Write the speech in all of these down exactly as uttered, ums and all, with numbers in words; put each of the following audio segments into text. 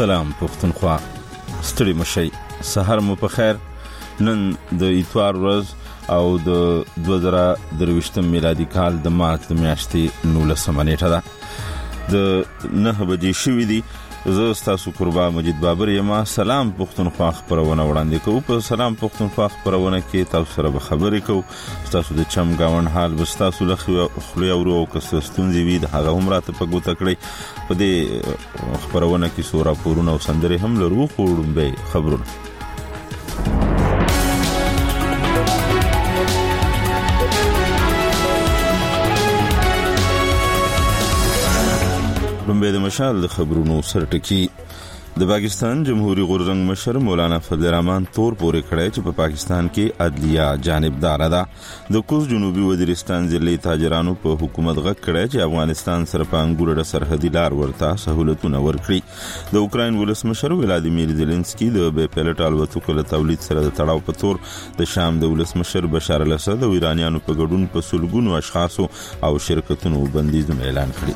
سلام پښتونخوا، ستړي مشي، سحر مو په خیر. نن د اتوار ورځ او د دوه زره درویشتم میلادي کال د مارچ د میاشتې نولسمه نیټه ده. د نه بجې شوې دي. زه ستاسو قربا مجید بابر یم. سلام پښتونخوا خبرونه وړاندې کوو. په سلام پښتونخوا خبرونه کې تاسو سره به خبرې کوو. تاسو د چم گاون حال به تاسو له خپل اورو او کستونځي وي د هغه هم راته په ګوته کړی. په دې خبرونه کې سورا پورونه او سندري هم لرو. کوم به خبرونه لومبه د مشال د خبرونو سرټکی. د پاکستان جمهوریت غورزنګ مشر مولانا فضل الرحمن تور پورې کړی چې په پاکستان کې عدلیه جانبدار ده. د کوز جنوبي وزیرستان ضلعي تاجرانو په حکومت غږ کړی چې افغانستان سره په انګور د سرحدي لار ورته سہولتونه ورکړي. د اوکراین ولسمشر ولادیمیر زيلنسکي د بې پيلوټ الوتکو له تولید سره د تړاو په تور د شام د ولسمشر بشار الاسد او ایرانیانو په ګډون په سلګونو اشخاصو او شرکتونو بندیزونه اعلان کړي.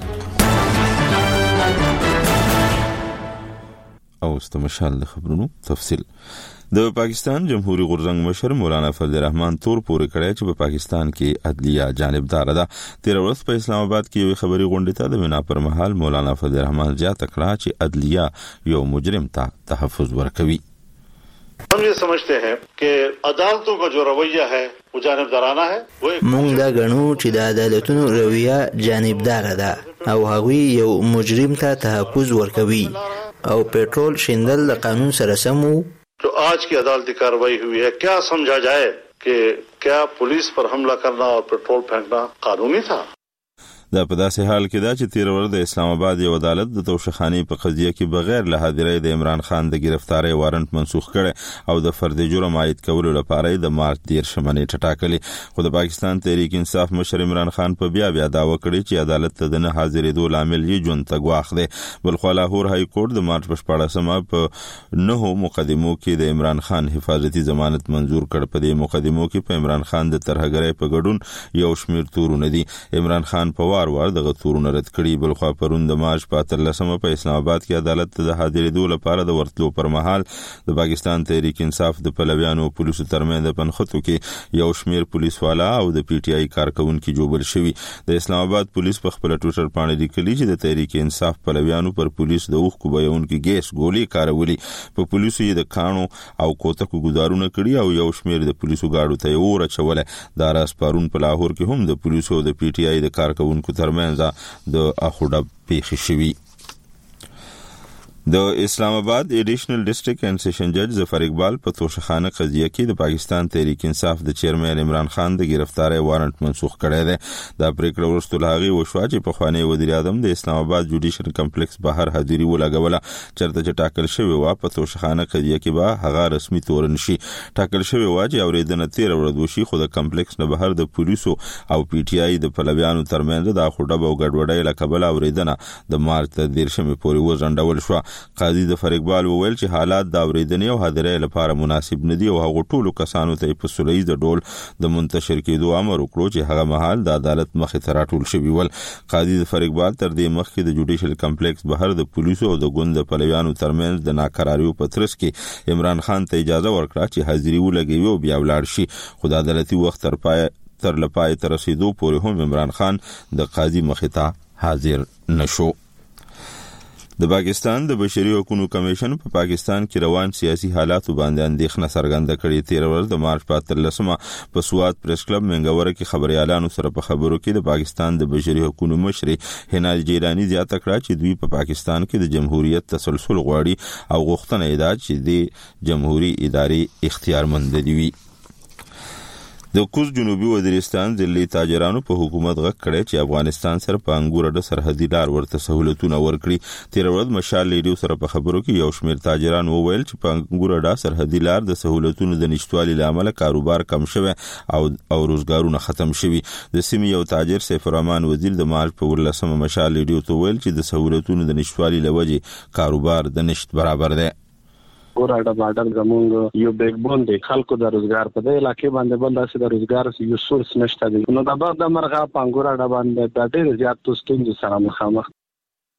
او استمشال د خبرونو تفصیل. د پاکستان جمهوریت غورزنګ مشر مولانا فضل الرحمن تور پورې کړی چې په پاکستان کې عدلیه جانبدار ده. تیر ورځ په اسلام آباد کې یو خبري غونډه ته د وینا پر مهال مولانا فضل الرحمن زیاته کړه چې عدلیه یو مجرم ته تحفظ ورکوي. हम ये समझते हैं कि अदालतों का जो रवैया है वो जानबदाराना है. موږ دا غنو چې د عدالتونو رویه جانبدار ده او هغوی یو مجرم ته تحفظ ورکوي او पेट्रोल شیندل د قانون سره سمو. जो आज की अदालती कार्रवाई हुई है, क्या समझा जाए कि क्या पुलिस पर हमला करना और पेट्रोल फेंकना कानूनी था? دا په داسې حال کې دا چې تیر ورځ د اسلام آباد یو عدالت د توشخانی په قضیه کې بغیر له حاضرۍ د عمران خان د گرفتاری وارنټ منسوخ کړي او د فرد جرم عاید کولو لپاره د مارچ دیرشمه نیټه ټاکلې. خو د پاکستان تحریک انصاف مشر عمران خان په بیا بیا داوا کړی چې عدالت ته د نه حاضرېدو لامل یې ژوند ته ګواښ دی. بلخو لاهور های کورټ د مارچ په شپاړسمه په نهو مقدمو کې د عمران خان حفاظتي ضمانت منظور کړ. په دې مقدمو کې په عمران خان د ترهګرۍ په ګډون یو شمیر تورونه دي. عمران خان په وار وار دغه تورونه رد کړي. بلخو پرون د مارچ په اتلسمه په اسلام آباد کې عدالت ته د حاضرېدو لپاره د ورتلو پر مهال د پاکستان تحریک انصاف د پلویانو او پولیسو ترمنځ د پنخته کې یو شمیر پولیس والا او د پی ټ آی کارکونکو جوړل شوی. د اسلام آباد پولیس په خپل ټویټر باندې لیکلي چې د تحریک انصاف پلویانو پر پولیس د اوخ کو بیانونکو ګیس ګولې کارولې. په پولیسو یې د کانو او کوتکو ګزارونه کړي او یو شمیر د پولیسو گاډو ته اور چوله. د راس پارون په لاهور کې هم د پولیسو او د پی ټ آی د کارکونکو ترمنځ د اخوډه پیښ شوی. د اسلام آباد ایډیشنل ډیسټریکټ اینڈ سیشن جج ظفر اقبال په توشخانه قضیه کې د پاکستان تحریک انصاف د چیرمن عمران خان د گرفتاری وارنټ منسوخ کړی دی. دا پریکړه وروسته له هغې وشوه چې پخوانی وزیر اعظم د اسلام آباد جوډیشل کمپلیکس بهر حاضري ولګوله. چېرته چې ټاکل شوی و په توشخانه قضیه کې به هغه رسمي تورن شي. ټاکل شوی و چې اورېدنه تیر ورځ وشي خو د کمپلیکس نه بهر د پولیسو او پی ټ آی د پلویانو ترمنځ د اخوډه او ګډوډۍ له کبله اورېدنه د مارچ تر دیرشمې پورې وځنډول شوه. قاضي ظفر اقبال وویل چې حالات د اورېدنې او حاضرۍ لپاره مناسب نه دي او هغه ټولو کسانو ته په سولهییز ډول د منتشر کېدو امر وکړو چې هغه مهال د عدالت مخې ته راټول شوي ول. قاضي ظفر اقبال تر دې مخکې د جوډیشل کمپلیکس بهر د پولیسو او د ګوند د پلویانو ترمنځ د ناکراریو په ترڅ کې عمران خان ته اجازه ورکړه چې حاضري ولګوي او بیا ولاړ شي. خو د عدالتي وخت تر پای تر لپاره تر رسیدو پورې هم عمران خان د قاضي مخې ته حاضر نشو. د پاکستان د بشري حقوقو کمیشن په پا پاکستان کې روان سیاسي حالات باندې اندېښنه څرګنده کړې. تیر ورځ د مارچ په اتلسمه په سواد پریس کلب منګوره کې خبريالانو سره په خبرو کې د پاکستان د بشري حقوقو مشر هنا جیلانی زیاته کړه چې دوی په پا پاکستان کې د جمهوریت تسلسل غواړي او غوښتنه یې ده چې د جمهوریت ادارې اختیارمند دي. د کوز جنوبي وزیرستان ضلعي تاجرانو په حکومت غږ کړی چې افغانستان سره په انګور د سرحدي لار ورته سہولتونه ورکړي. تیر ورځ مشال لیډیو سره په خبرو کې یو شمیر تاجران وویل چې په انګور د سرحدي لار د سہولتونو د نشټوالي لامل کاروبار کم شوی او او روزګارونه ختم شوي. د سیمې یو تاجر سیف الرحمن وزیر د مارچ په ورلسمه مشال لیډیو ته ویل چې د سہولتونو د نشټوالي لوجې کاروبار د نشټ برابر دی. ګوراډه بارډر زمونږ یو بیک بون دی خلکو د روزګار په دې علاقې باندې بل داسې د روزګار یو سورس نشته دی. نو د بار د مرغه پنګوراډه باندې د ډېر زیات ستونزې سره مخامخ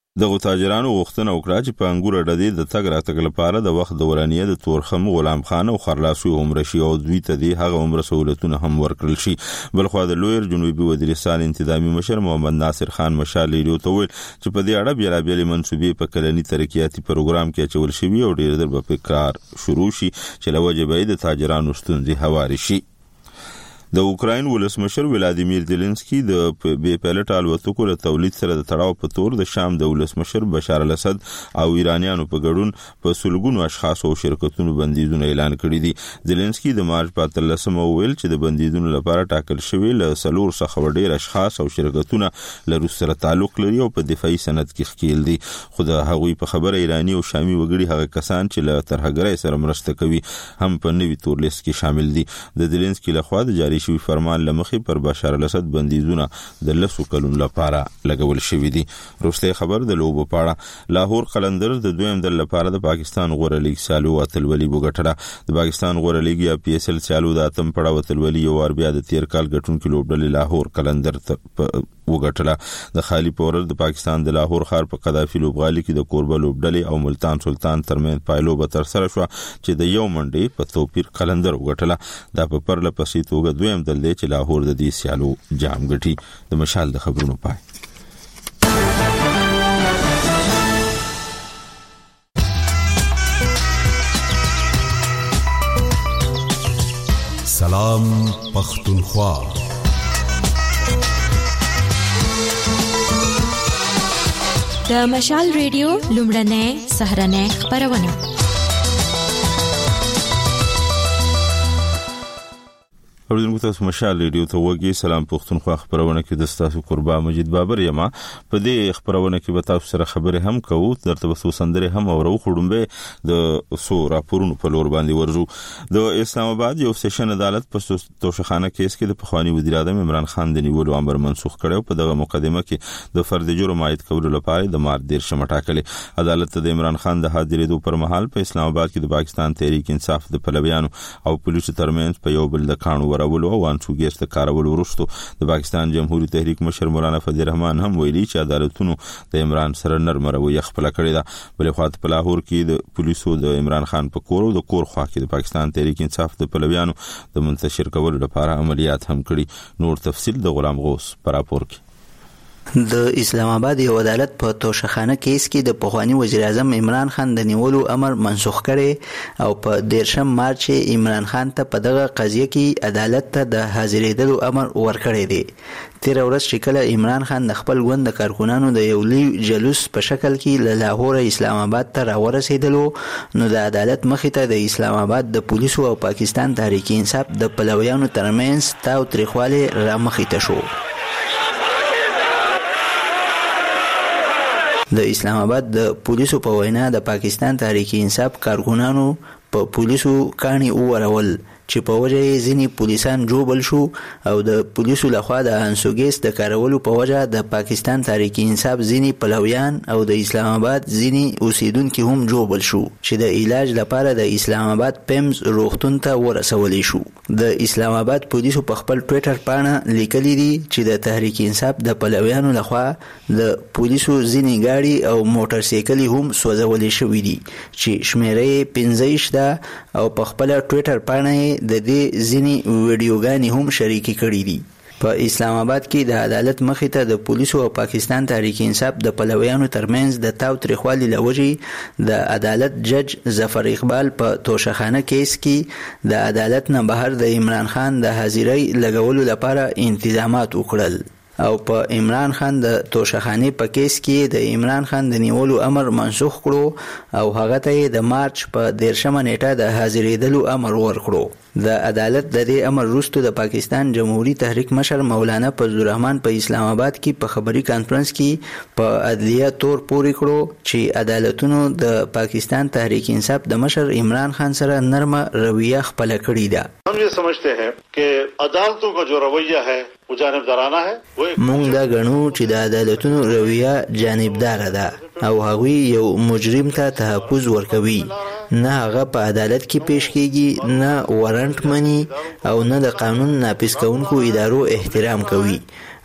دغه تاجرانو غوښتنه وکړه چې په انګور ډدې د تګ راتګ لپاره د وخت دورانیه د تورخم غلام خان او خرلاسوي عمر شي او دوی ته د هغه عمر سہولتونه هم ورکړل شي. بلخو د لویر جنوبي وزیرستان انتظامی مشر محمد ناصر خان مشال ریډیو ته ویل چې په دې اړه بیا بیا منسوبې په کلنی ترقیاتي پروګرام کې چول شوی او ډیر در په کار شروع شي چې لوجبې د تاجرانو ستونزې هواري شي. د اوکراین ولسمشر ولادیمیر زيلنسکي د بې پایلټ الوتکو له تولید سره د تړاو په تور د شام د ولسمشر بشار الاسد او ایرانیانو په ګډون په سلګونو اشخاص او شرکتونو بندیزونه اعلان کړی دي. زيلنسکي د مارچ په اتلسمه ویل چې د بندیزونو لپاره ټاکل شوی له سلور څخه ډیر اشخاص او شرکتونه له روس سره تعلق لري او په دفاعي سند کې ښکیل دي. خو د هغوی په خبره ایرانی او شامي وګړي هغه کسان چې له ترهګرۍ سره مرسته کوي هم په نوي تور لیست کې شامل دي. د زيلنسکي لخوا د جاری شوی فرمان لمخې پر بشار الاسد بندیزونه د لسو کلونو لپاره لګول شوی دي. روسي خبر د لوبو پاړه لاهور قلندر د دویم دل لپاره د پاکستان غوړه لیګ سالو اتلولي وګټله. د پاکستان غوړه لیګ یا پی ایس ال سالو د اتم پړاو اتلولي یو ور بیا د تیر کال ګټونکو لوبډلې لاهور قلندر وګټله. د خالی پورر د پاکستان د لاهور ښار په قذافي لوبغالي کې د کوربه لوبډلې او ملتان سلطان ترمن پایلو به تر سره شو چې د یو منډي په توپیر قلندر وګټله. دا په پرله پسې توګه دویم دل دی چې لاهور د دې سیالو جام ګټي. د مشال د خبرونو پای. سلام پختونخوا. د مشال ریډیو لومړنۍ سهرنۍ خبرونه. اوریدونکو تاسو مشال ریډیو ته وګورئ. سلام پختونخوا خبرونه کې د تاسو قربا مجید بابر یما. په دې خبرونه کې به تاسو سره خبرې هم کوو، درته وسو سندره هم اورو. خړومبه د سو راپورونو په لور باندې ورزو. د اسلام آباد یو سیشن عدالت په توشخانه کیس کې د پخوانی وزیر اعظم عمران خان د نیولو امر منسوخ کړو. په دغه مقدمه کې د فرد جرم عاید کولو لپاره د مارچ دیر شمه ټاکلې. عدالت د عمران خان د حاضرېدو پر مهال په اسلام آباد کې د پاکستان تحریک انصاف د پلویانو او پولیسو ترمنځ په یو بل د کانو ورولو او انسوګیس د کارولو وروسته د پاکستان جمهوریت تحریک مشر مولانا فضل الرحمن هم ویلي چې عدالتونو د عمران سره نرم رویه خپل کړې ده. بل خو په لاهور کې د پولیسو د عمران خان په کور او د کور خوا کې د پاکستان تحریک انصاف د پلویانو د منتشر کولو لپاره عملیات هم کړي. نور تفصیل د غلام غوث پر راپور کې. د اسلام آباد یو عدالت په توشخانه کیس کې د پخوانی وزیر اعظم عمران خان د نیولو امر منسوخ کړي او په دیرشم مارچ عمران خان ته په دغه قضیه کې عدالت ته د حاضرېدلو امر ورکړی دی. تیر ورځ چې کله عمران خان د خپل ګوند د کارکونانو د یو لوی جلوس په شکل کې له لاهور اسلام آباد ته راورسېدلو، نو د عدالت مخې ته د اسلام آباد د پولیسو او پاکستان تحریک انصاف د پلویانو ترمنځ تاو تریخوالی را مخې ته شو. د اسلام آباد د پولیسو په وینا د پاکستان تحریک انصاف کارکونانو په پولیسو کاڼي وورول چې په وجه یې ځینې پولیسان جوبل شو او د پولیسو لخوا د انسوګیس د کارولو په وجه د پاکستان تحریک انصاف ځینې پلویان او د اسلام آباد ځینې اوسیدونکي هم جوبل شو چې د علاج لپاره د اسلام آباد پیمز روغتون ته ورسولی شو. د اسلام آباد پولیسو په خپل ټویټر پاڼه لیکلي دي چې د تحریک انصاف د پلویانو لخوا د پولیسو ځینې ګاډي او موټر سایکلې هم سوځولې شوي دي چې شمیره یې پنځه ویشت ده او په خپل ټویټر پاڼه د دې ځینې ویډیوګانې هم شریکې کړي دي. په اسلام آباد کې د عدالت مخې ته د پولیسو او پاکستان تحریک انصاف د پلویانو ترمنځ د تاو تریخوالي له وجې د عدالت جج ظفر اقبال په توشخانه کیس کې د عدالت نه بهر د عمران خان د حاضرۍ لګولو لپاره انتظامات وکړل او په عمران خان د توشخانه په کیس کې د عمران خان د نیولو امر منسوخ کړو او هغه ته د مارچ په دیرشمه نیټه د حاضرېدلو امر ورکړو. د عدالت د دې امر وروسته د پاکستان جمهوریت تحریک مشر مولانا فضل الرحمن په اسلام آباد کې په خبري کانفرنس کې په عدلیه تور پورې کړو چې عدالتونو د پاکستان تحریک انصاف د مشر عمران خان سره نرمه رویه خپل کړې ده. हम ये समझते हैं कि अदालतों का जो रवैया है वो जानिबदाराना है. مونږ دا غنو چې د عدالتونو رویه جانبدار ده او هغوی یو مجرم ته تحفظ ورکوي، نه هغه په عدالت کې پیش کیږي، نه وارنټ مني او نه د قانون نافذ کوونکو ادارو احترام کوي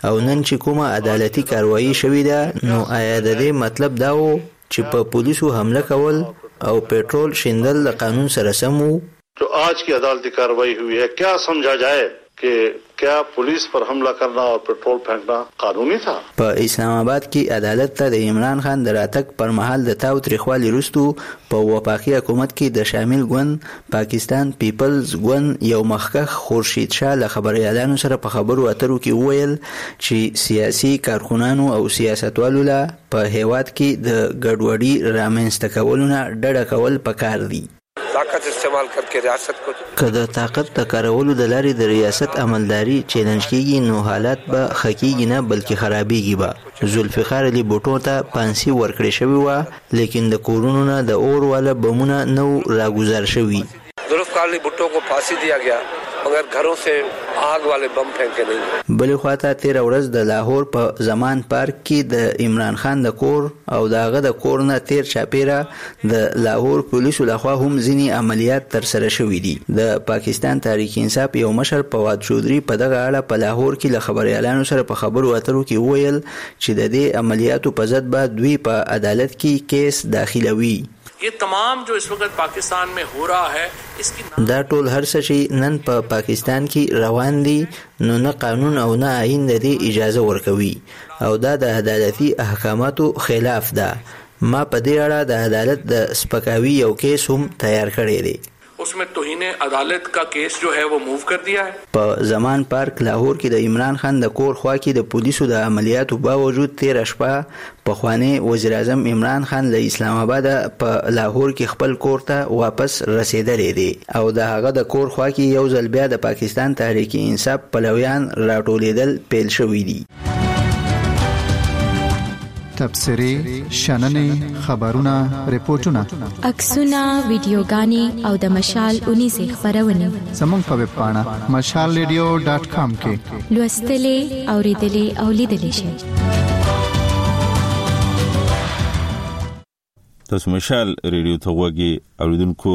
او نن چې کومه عدالتي کاروایی شوې ده نو آیا د دې مطلب دا و چې په پولیسو حمله کول او پیټرول شیندل د قانون سره سم وو؟ जो आज की अदालती कार्रवाई हुई है क्या समझा जाए कि क्या पुलिस पर हमला करना और पेट्रोल फेंकना कानूनी था? په اسلام آباد کې عدالت ته د عمران خان د راتګ پر مهال د تاو تریخوالي وروسته په وفاقي حکومت کې د شامل ګوند پاکستان پیپلز ګوند یو مخکښ خورشید شاه له خبريالانو سره په خبرو اترو کې وویل چې سیاسي کارکونانو او سیاستوالو لا په هیواد کې د ګډوډي رامنځته کولو نه ډډه کول پکار دي. طاقت استعمال کرके ریاست کو که د طاقت د کارولو د لارې د ریاست عملداري چیلنج کیږي نو حالات به خکېږي نه بلکې خرابېږي به. ذوالفقار علي بوټو ته پانسي ورکړې شوې وه لیکن د کورونو نه د اور والا بمونه نو راګوزار شوي. ذوالفقار علي بوټو کو پھانسی دیا گیا مگر گھروں سے آگ والے بم پھینکے نہیں. بلې خواته تیر ورځ د لاهور په زمان پارک کې د عمران خان د کور او داغه د کور نه تیر چاپیره د لاهور پولیسو لخوا هم ځینې عملیات تر سره شوي دي. د پاکستان تحریک انصاف یو مشر فواد چودري په دغه اړه په لاهور کې له خبريالانو سره په خبرو اترو کې وویل چې د دې عملیاتو په ضد به دوی په عدالت کې کیس داخلوي. ये तमाम जो इस वक्त पाकिस्तान में हो रहा है इसकी دا ټول هر څه چې نن په پا پاکستان کې روان دي نو نه قانون او نه آئین د دې اجازه ورکوي او دا د عدالتي احکاماتو خلاف ده. ما په دې اړه د عدالت د سپکاوي یو کیس هم تیار کړی دی. उसमें तौहीन अदालत का केस जो है वो मूव कर दिया है. په زمان پارک لاهور کې د عمران خان د کور خوا کې د پولیسو د عملیاتو باوجود تیر شپه پخوانی وزیر اعظم عمران خان له اسلام آباد په لاهور کې خپل کور ته واپس رسیدلی دی او د هغه د کور خوا کې یو ځل بیا د پاکستان تحریک انصاف پلویان راټولېدل پیل شوي دي. تبصرې، شننې، خبرونه، ریپورتونه، عکسونه، ویډیوګانې او د مشال اونیزې خپرونې زموږ په ویب پاڼه مشال ریډیو ډاټ کام کې لوستلې، اوریدلې او لیدلې شئ. تاسو مشال ریډیو ته وګورئ اوریدونکو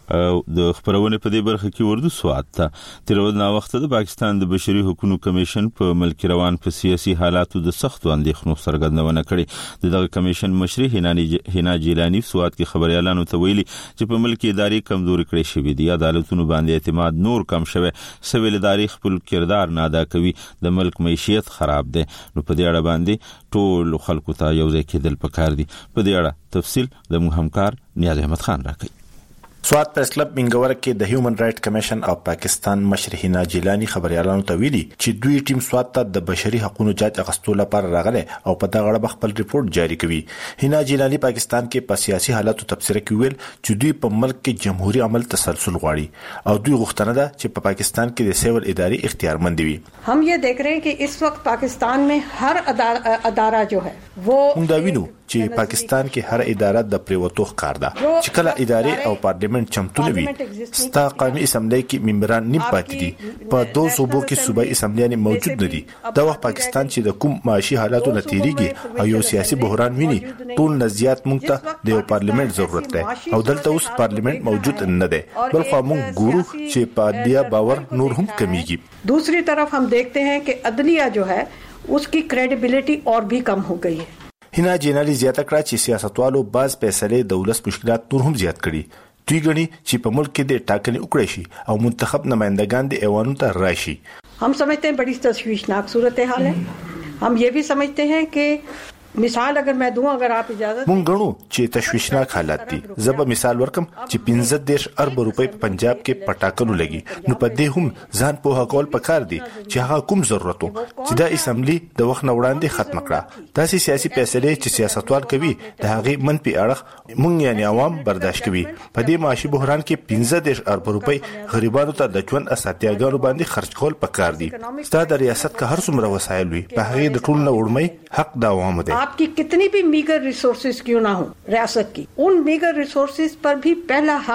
د خبرونه په دې برخه کې ورده سواد ته تر ودنا وخت د پاکستان د بشري حقوقو کمیشن په ملک روان په سیاسي حالاتو د سخت اندېښنو څرګندونه کړې. دغه کمیشن مشري هینا جیلانی سواد کې خبريالانو ته ویلي چې په ملک اداري کمزوري کړې شوې دي، عدالتونو باندې اعتماد نور کم شوی، سویل اداري خپل کردار نه ادا کوي، د ملک معیشت خراب دی. نو په دې اړه باندې ټول خلکو ته یو ځای کېدل پکار دي. په دې اړه تفصیل د موږ همکار نیاز احمد خان راکړي. سواد پریس کلب منګور کې د هیومن رائټ کمیشن او پاکستان مشر هینا جیلانی خبريالانو ته ویلي چې دوی ټیم سواد ته د بشري حقوقو جاج اغستو لپاره راغله او په دغه اړه خپل ریپورت جاری کوي. هینا جیلانی پاکستان کې په سیاسي حالاتو تبصره کوي چې دوی په ملک کې جمهوریت عمل تسلسل غواړي او دوی غوښتنه ده چې په پاکستان کې د سیول اداري اختیارمند وي. हम ये देख रहे हैं कि इस वक्त पाकिस्तान में हर अदारा जो है वो هم دا وینو چې پاکستان کې هر اداره د پریوتو ښکار ده چې کله ادارې او پارلیمنت چمتو نه وي. ستا قومي اسمبلی کې ممبران نیم پاتې دي، په دوه صوبو کې صوبایي اسمبلیان موجود نه دي. دا وخت پاکستان چې د کوم معاشي حالاتو نتیریږي او یو سیاسي بحران ویني، ټول نزيات مونږ ته د یو پارلیمنت ضرورت ده او دلته اوس پارلیمنت موجود نه ده، بل خو مونږ ګورو چې په عدلیه باور نور هم کمیږي. दूसरी तरफ हम देखते हैं कि अदलिया जो है उसकी क्रेडिबिलिटी और भी कम हो गई है. هینا جینالی زیاته کړه چې سیاستوالو باز فیصله د ولس مشکلات نور هم زیات کړي. دوی غني چې په ملک کې د ټاکنې وکړي شي او منتخب نمائندگان د ایوانو ته راشي. हम समझते हैं बड़ी तशवीशनाक सूरत हाल है. हम ये भी समझते हैं कि مثال اگر मैं दूं اگر आप اجازه مونږ غنو چې تشویشناک حالات دي. زب مثال ورکم چې پنځه دیش ارب روپۍ په پنجاب کې پټاکنو لګي، نو په دې هم ځان په هغول پکار دي چې هغه کوم ضرورتو چې د اسمبلی د وخت وړاندې ختم کړه. داسې سیاسي فیصله چې سیاستوال کوي د هغه منفي اړخ مونږ یعنی عوام برداشت کوي. په دې معاشي بحران کې پنځه دیش ارب روپۍ غریبانو ته د ژوند اساتیاګانو باندې خرج کول پکار دي. ستاسو د ریاست که هر څومره وسایل وي، په هغه د ټول نه وړمۍ حق د عوامو دی. आपकी कितनी भी मीगर रिसोर्सेज क्यों ना हो रियासत की, उन मीगर रिसोर्सेज पर भी पहला हक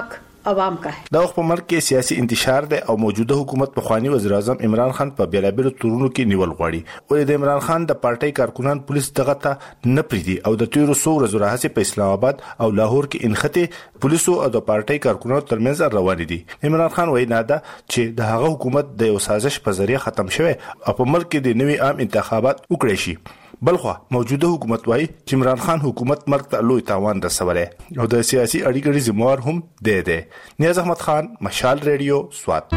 عوام کا ہے. دا په ملک کې سیاسي انتشار دی او موجوده حکومت په خواني وزیر اعظم عمران خان په بیلابیلو تورونو کې نیول غواړي او د عمران خان د پارټي کارکونان پولیس دغه ته نه پریدي او د تیرو سو ورځو راهیسې په اسلام آباد او لاهور کې انخته پولیسو او د پارټي کارکونانو ترمنځ روان دي. عمران خان وایي نه ده چې د هغه حکومت د یو سازش په ذریعہ ختم شوی او په ملک کې د نوي عام انتخابات وکړي شي. بلخوا موجوده حکومت وايي چې عمران خان حکومت مرګ ته لوی تاوان رسولی او د سیاسي اړیکو ذمہوار هم دی دی. نیاز احمد خان، مشال ریډیو، سوات.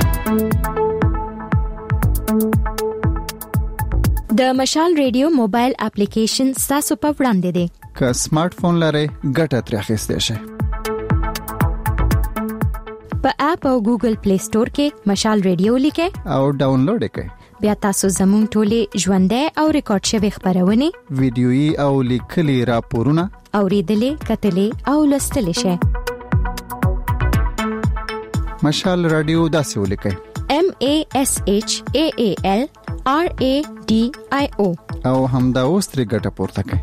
د مشال ریډیو موبایل اپلیکیشن تاسو په وړاندې دی. که سمارټ فون لرئ ګټه ترې اخیستی شئ. په اپ او ګوګل پلی سٹور کې مشال ریډیو لیکئ او ډاونلوډ یې کړئ. بیا تاسو زموږ ټولې ژوندۍ او ریکارډ شوی خبرونه، ویډیويي او لیکلي راپورونه اوریدلې، کتلې او لوستلې شئ. مشال رادیو داسې ولیکئ: M A S H A A L R A D I O او همدا اوس ترې ګټه پورته کړئ.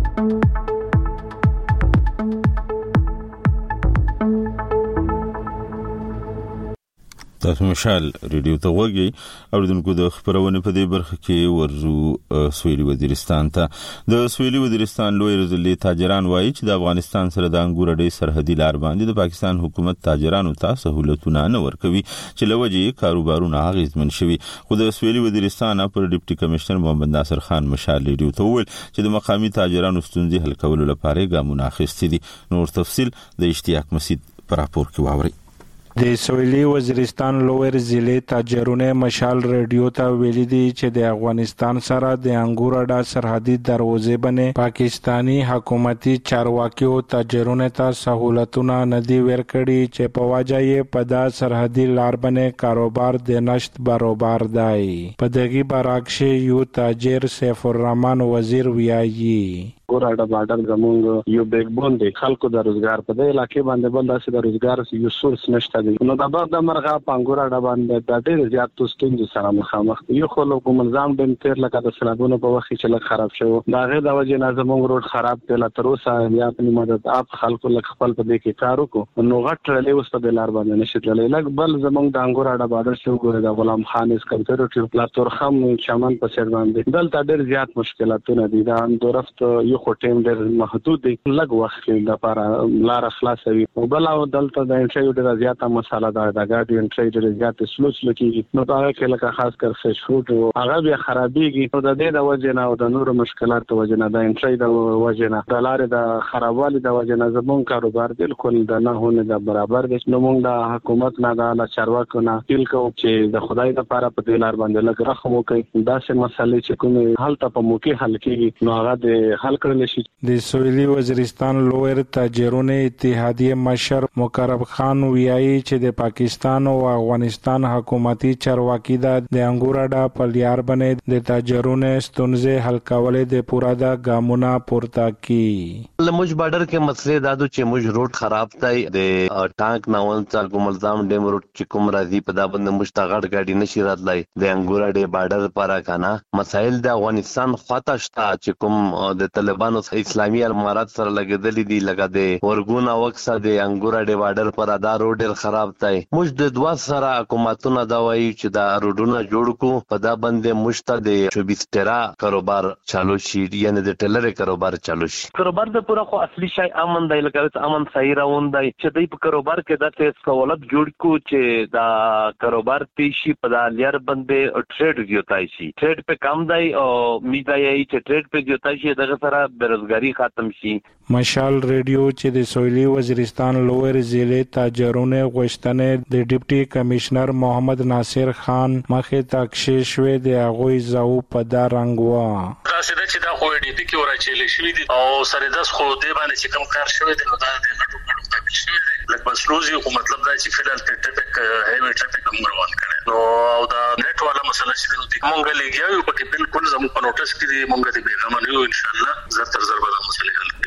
تاسو مشال ریډیو ته وګورئ. اوریدونکو د خبرونه په دې برخه کې ورزو سویلي وزیرستان ته. د سویلي وزیرستان لوی رضلي تاجران وایي چې د افغانستان سره د انګور اډې سرحدي لار باندې د پاکستان حکومت تاجرانو ته سہولتونه نه ورکوي چې لوجې کاروبارونه اغیزمن شوي. خو د سویلي وزیرستان پر ډیپټي کمشنر محمد ناصر خان مشال ریډیو ته وویل چې د مقامي تاجرانو ستونزې حل کولو لپاره ګامونه اخیستي دي. نور تفصیل د اشتیاق مسید پر راپور کې واورئ. د سویلي وزیرستان لویر ضلع تاجرونه مشال ریډیو ته ویلي دي چې د افغانستان سره د انګور اډه سرحدي دروازې باندې پاکستانی حکومتي چارواکیو تاجرونه ته سہولتونه ندي ورکړي چې په وجه یې په دا سرحدي لار باندې کاروبار د نشت برابر دی. په دغه برعکس یو تاجر سیف الرحمن وزیر ویایي ګوراډه بارډر زمونږ یو بیک بون دی، خلکو د روزګار په دې علاقې باندې بل داسې د روزګار یو سورس نشته دی. نو دا بعد د مرغه پنګوراډه باندې د ډېر زیات توستین سره مخامخ یو خو له کوم نظام د تیر لکه د سرابونو په وخت چې لږ خراب شو، دا غیر د وجه نه زمونږ روډ خراب دی. لا تر اوسه یا په مدد اپ خلکو لږ خپل په دې کې کار وکړو، نو غټ له وسته د لار باندې نشیدلې. لږ بل زمونږ د انګوراډه بارډر شو ګورې د غلام خان اس کمپیوټر پلاتور خم چمن په سر باندې دلته ډېر زیات مشکلاتونه دي. دا اندورفت یو خټیم ډېر محدود دی، لږ وخت د لپاره لار خلاصوي. او بل او دلته د انټریو ډېر زیاته مساله ده، د ګاډي انټری ډېر زیات سلو سلو کیږي. نو هغه کې لکه خاص کر فش فوډ او هغه بیا خرابېږي. نو د دې د وجه نه او د نورو مشکلاتو د وجه نه د انټری د وجه نه د لارې د خرابوالي د وجه نه زموږ کاروبار بالکل د نه هونه د برابر دي. نو موږ د حکومت نه د چارواکو نه اپیل کوو چې د خدای لپاره په دې لار باندې لږ رحم وکړي. داسې مسلې چې کومې حل ته په موقع حل کیږي نو هغه د حل کړل شي. د سویلي وزیرستان لویر تاجرونه اتحادیه مشر مقرب خان ویایي چې د پاکستان او افغانستان حکومتي چارواکي د انګور اډه په لار باندې د تاجرونه ستونزې حل کولو د پوره د ګامونه پورته کی. لمج بارډر کې مسلې دادو چې موږ روډ خراب دی، د ټانک ناول څل کوم الزام ډیم روډ چې کوم راځي په دا باندې مشتغړ ګاډي نشي راتلای. د انګور اډه بارډر پر کنه مسائل د افغانستان خواته شته چې کوم د طالبانو اسلامي امارات سره لګیدلې دي، لکه د ورګونا وکسه د انګور اډه بارډر پر ادا روډ ډیر خراب دی. موږ د دوا سره حکومتونه دا وایي چې دا روډونه جوړ کو په دا باندې مشته د چوبیسترا کاروبار چالو شي، یعنی د ټلر کاروبار چالو شي. کاروبار د پوره خو اصلي شای امن دی، لکه امن صحیح روان دی چې د په کاروبار کې د سہولت جوړ کو چې دا کاروبار پیشي په دا لیر باندې ټریډ کیوتای شي. ټریډ په کم دی او میدای چې ټریډ په کیوتای شي دغه سره بیروزګاری ختم شي. مشال ریډیو چې د سویلي وزیرستان لویر ضلع تاجرونه غوښتنې د ډیپټي کمشنر محمد ناصر خان مخې ته کښې شوې د هغوی ځاو په دا رنګ وه. داسې ده چې دا خو ډي پي کې وراچېلې شوي دي او سره داس خو دې باندې چې کوم کار شوی دی نو دا د غټو غټو قابل شوی دی. لکه بسلوزي خو مطلب دا چې فلال ټریفک هیوي ټریفک هم روان کړي نو او دا نیټ والا مسله چې نو د مونږ لګیا یو پکې بالکل زموږ په نوټس کې دی. مونږ دې بیغمه نه یو، ان شاء الله زر تر زر به دا مسله حل کړي.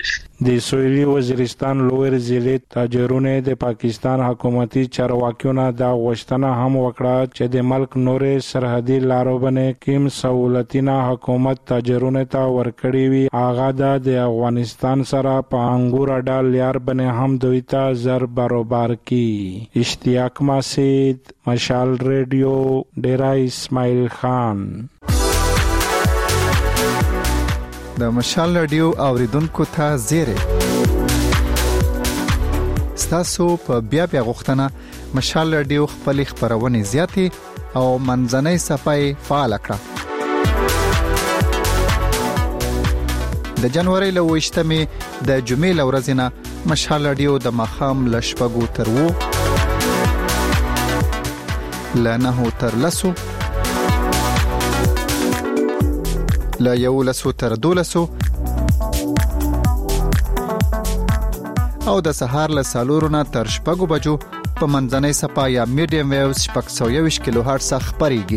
د سویلي وزیرستان لویر ضلع تاجرونه د پاکستان حکومتي چارواکیو دا غوښتنه هم وکړه چې د ملک نورې سرحدي لارو باندې کوم سہولتونه حکومت تاجرونه ته ورکړي وي هغه د افغانستان سره په انګور اډا لار باندې هم دوی ته زر برابر کی. اشتیاق ماسید، مشال ریډیو، ډیرا اسماعیل خان. د مشال ریډیو اوریدونکو ته زیره ستاسو په بیا بیا غوښتنه مشال ریډیو خپل خبرونه زیاتې او منځنۍ صفای فعال کړه. د جنوري له وشتمې د جمعې لورځ نه مشال ریډیو د مخام لشپګو تر وو لنه تر لسو لا یو لسو تر دولسو او د سهار له سالورونه تر شپږو بجو په منځنۍ صفا یا میډیم ویوز شپږ سوه یوویشت کیلو هرټز خپرېږي.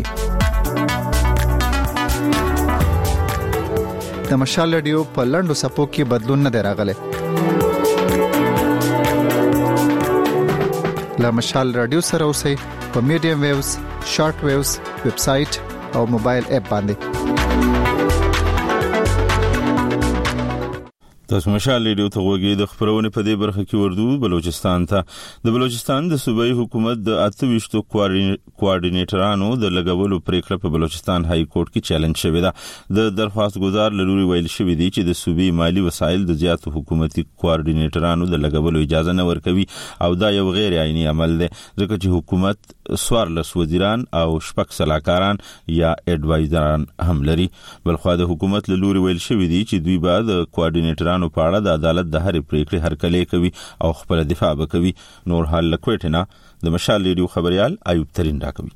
د مشال ریډیو په لنډو صفو کې بدلون نه دی راغلی. له مشال ریډیو سره اوسئ په میډیم ویوز، شارټ ویوز، ویب سټ او موبایل اپ باندې. تاسو مشال ریډیو ته وګورئ. د خبرونه په دې برخه کې وردو بلوچستان ته د بلوچستان د صوبایي حکومت د اتويشتو کوارډینیټرانو د لګولو پریکړه په بلوچستان های کورټ کې چیلنج شوې ده. د درخواست گزار لوري ویل شوې دي چې د صوبې مالی وسایل د زیاتو حکومتي کوارډینیټرانو د لګولو اجازه نه ورکوي او دا یو غیر عیني عمل دی ځکه چې حکومت سوارلس وزیران او شپږ سلاکاران یا اډوایزران هم لري. بلخو د حکومت لوري ویل شوې دي چې دوی به د کوارډینیټرانو په اړه د عدالت د هرې پریکړې هرکلی کوي او خپل دفاع وکوي. نور حال لکوټینا د مشال ریډیو خبريال ایوب ترين راکوي.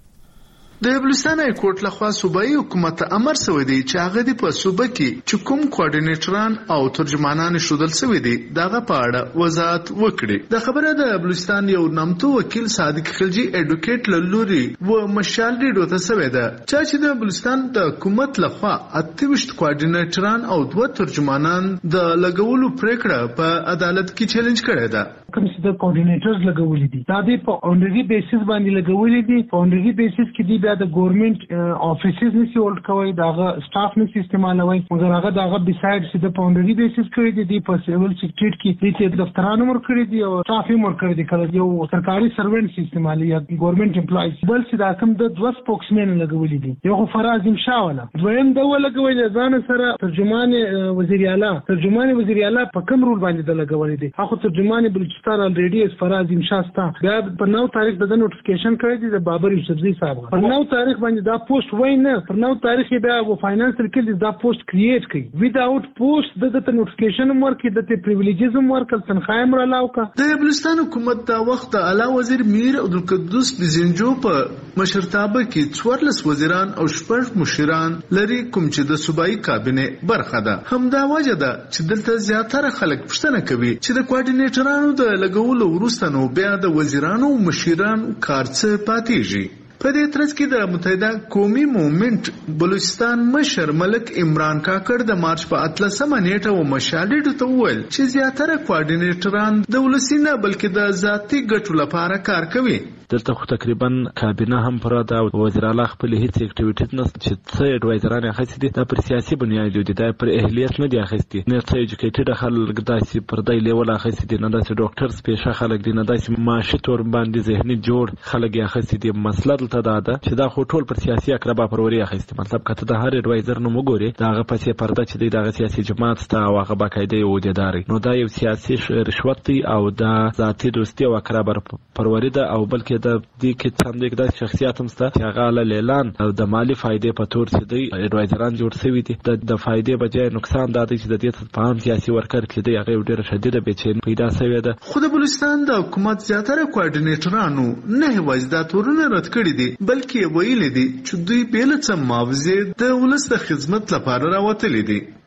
د بلوچستان های کورټ لخوا صوبایي حکومت امر شوی دی چې هغه د په صوبه کې چې کوم کوارډینیټران او ترجمانان شودل شوی دي دغه په اړه وضاحت وکړي. د خبره د بلوچستان یو نامتو وکیل صادق خلجی اډوکیټ لوري و مشال ریډیو ته شوی ده چې د بلوچستان د حکومت لخوا اتويشت کوارډینیټران او دوه ترجمانان د لګولو پریکړه په عدالت کې چیلنج کړې ده. کوم چې د کوارډینیټرز لګولې دي دا د په اونري بیسس باندې لګولې دي. په اونري بیسس کې دی د ګورنمنت افیسز نشي ولټ کوي داغه سټاف نشي استعمالوي مګر هغه داغه بیساید چې د پاونډري بیسس کړی دي د په سیول سیکریټ کې د دفترانو مر کړی دي او سټاف مر کړی دي کله یو سرکاري سروینټ استعمالي یا ګورنمنت امپلایز بل چې دا کوم د دوه سپوکسمن لګولې دي. یو خو فراز انشاءالله دویم دا ولګولې ځان سره ترجمان وزیر اعلی ترجمان وزیر اعلی په کوم رول باندې د لګولې دي. هغه ترجمان بلوچستان الریډي اس فراز انشاء ستا بیا په نو تاریخ د نوټیفیکیشن کړی دي د بابر یوسفزي صاحب په نو تاریخ باندې دا پوسټ وای نه پر نو تاریخ بیا و فاینانشل کې دا پوسټ کریټ کړي ویداوت پوسټ د د نوټیفیکیشن ورکې د پریویلیجز ورکل تنخواه مر علاوه کا. د بلوچستان حکومت دا وخت اعلی وزیر میر عبدالقدوس بزنجو په مشرتابه کې څوارلس وزیران او شپږ مشران لري کوم چې د صوبایي کابینه برخه ده. همدا وجه ده چې دلته زیاتره خلک پوښتنه کوي چې د کوارډینیټرانو د لګولو وروسته نو بیا د وزیرانو او مشرانو کار څه پاتېږي. په دې ترڅ کې د متحده قومي موومنټ بلوچستان مشر ملک عمران کاکړ د مارچ په اتلسمه نیټه و مشالې ته وویل چې زیاتره کوارډینیټران د ولسی نه بلکې د ذاتي ګټو لپاره کار کوي. دلته خو تقریبا کابینه هم پر دا وزیر اعلی خپل هیڅ اکټیویټیز نه چې څه اډوایزران اخیستي دي دا پر سیاسي بنیاد دي دا پر اهلیت نه دي اخیستي نه څه ایجوکیټډ خلک داسې پر دای لیول اخیستي دي نه داسې ډاکټرز پیشه خلک دي نه داسې معاشي تور باندې ذهني جوړ خلک اخیستي دي. مسله دلته دا ده چې دا خو ټول پر سیاسي اقربا پروري اخیستي. مطلب کته د هر اډوایزر نو وګوري داغه پسې پرده چې دی دغه سیاسي جماعت ستا واغه باقاعده یو عہدیدار نو دا یو سیاسي رشوت دی او دا ذاتي دوستي او اقربا پروري ده او بلکې د دې کې هم د داسې شخصیت هم ستا چې هغه له اعلان او د مالی فائدې په تور چې دی اډوایزران جوړ شوي دي د فائدې بجای نقصان دا دی چې د دې په عام سیاسي ورکر کې دی هغه ډېره شدیده بېچیني پیدا شوې ده. خو د بلوچستان د حکومت زیاتره کوارډینیټرانو نه یوازې دا تورونه رد کړي دي بلکې ویلي دي چې دوی بېله څه معاوضې د ولس د خدمت لپاره راوتلي دي.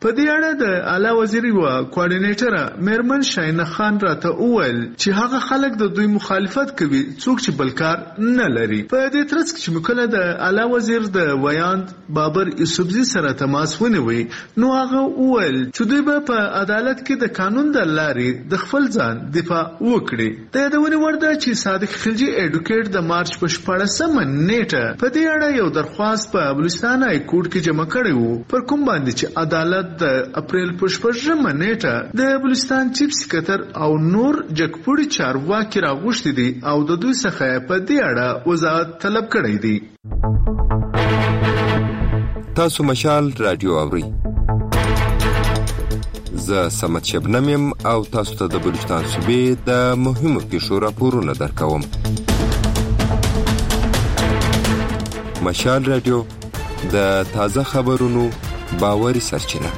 په دې اړه د اعلی وزیر و کوارډینیټر میرمن شاینه خان راته وویل چې هغه خلک د دوی مخالفت کوي څوک چې بلکار نه لري. په دې ترڅ کې چې مکله د اعلی وزیر د ویاند بابر یوسفزي سره تماس ونیوي نو هغه وویل چې دوی به په عدالت کې د قانون د لارې د خپل ځان دفاع وکړي. د یادونې وړ ده چې صادق خلجي اډوکیټ د مارچ په شپاړسمه نیټه په دې اړه یو درخواست په بلوچستان های کورټ کې جمع کړی وو، پر کوم باندې چې عدالت د اپریل په شپږمه نیټه د بلوچستان چیف سکرټر او نور جګپوړي چارواکي راغوښتي دي او د دوی څخه په دې اړه وضاحت طلب کړی دی. تاسو مشال رادیو اورئ. زه سمت شبنم یم او تاسو ته د بلوچستان صوبې د مهمو پیښو راپورونه درکوم. مشال رادیو د تازه خبرونو باوري سرچینه.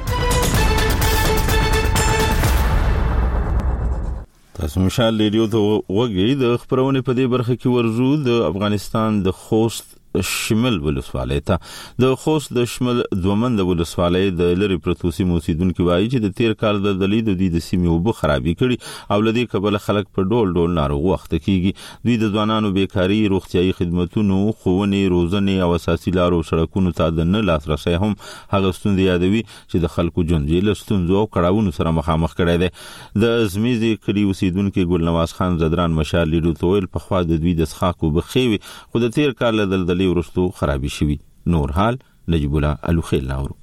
تاسو مشال رادیو ته وګورئ. د خبرونه په دې برخه کې ورزو د افغانستان د خوست شمال ولسوالۍ ته د خوست د شمال دومن د ولسوالۍ د لری پروتوسی موسیدونکو وایي چې د تیر کال د دلی د دې د سیمې وبو خرابې کړي او لدی کبل خلک په ډول ډول ناروغ وخت کېږي. دوی د ځوانانو بیکاری، روغتيایي خدماتونو، ښوونې، روزنې او اساسي لارو سړکونو ته د نه لاسرسي هم هغه ستوندې یادوي چې د خلکو ژوند یې له ستونزو او کړاوونو سره مخامخ کړي دي. د زمیزي کلی اوسیدونکو ګلنواز خان زدران مشال لیدو تویل په خوا د دوی د څخاکو بخیوي خو د تیر کال د دلدلې ورستو خرابې شوي. نور حال نجیب الله الوخیل ناورو.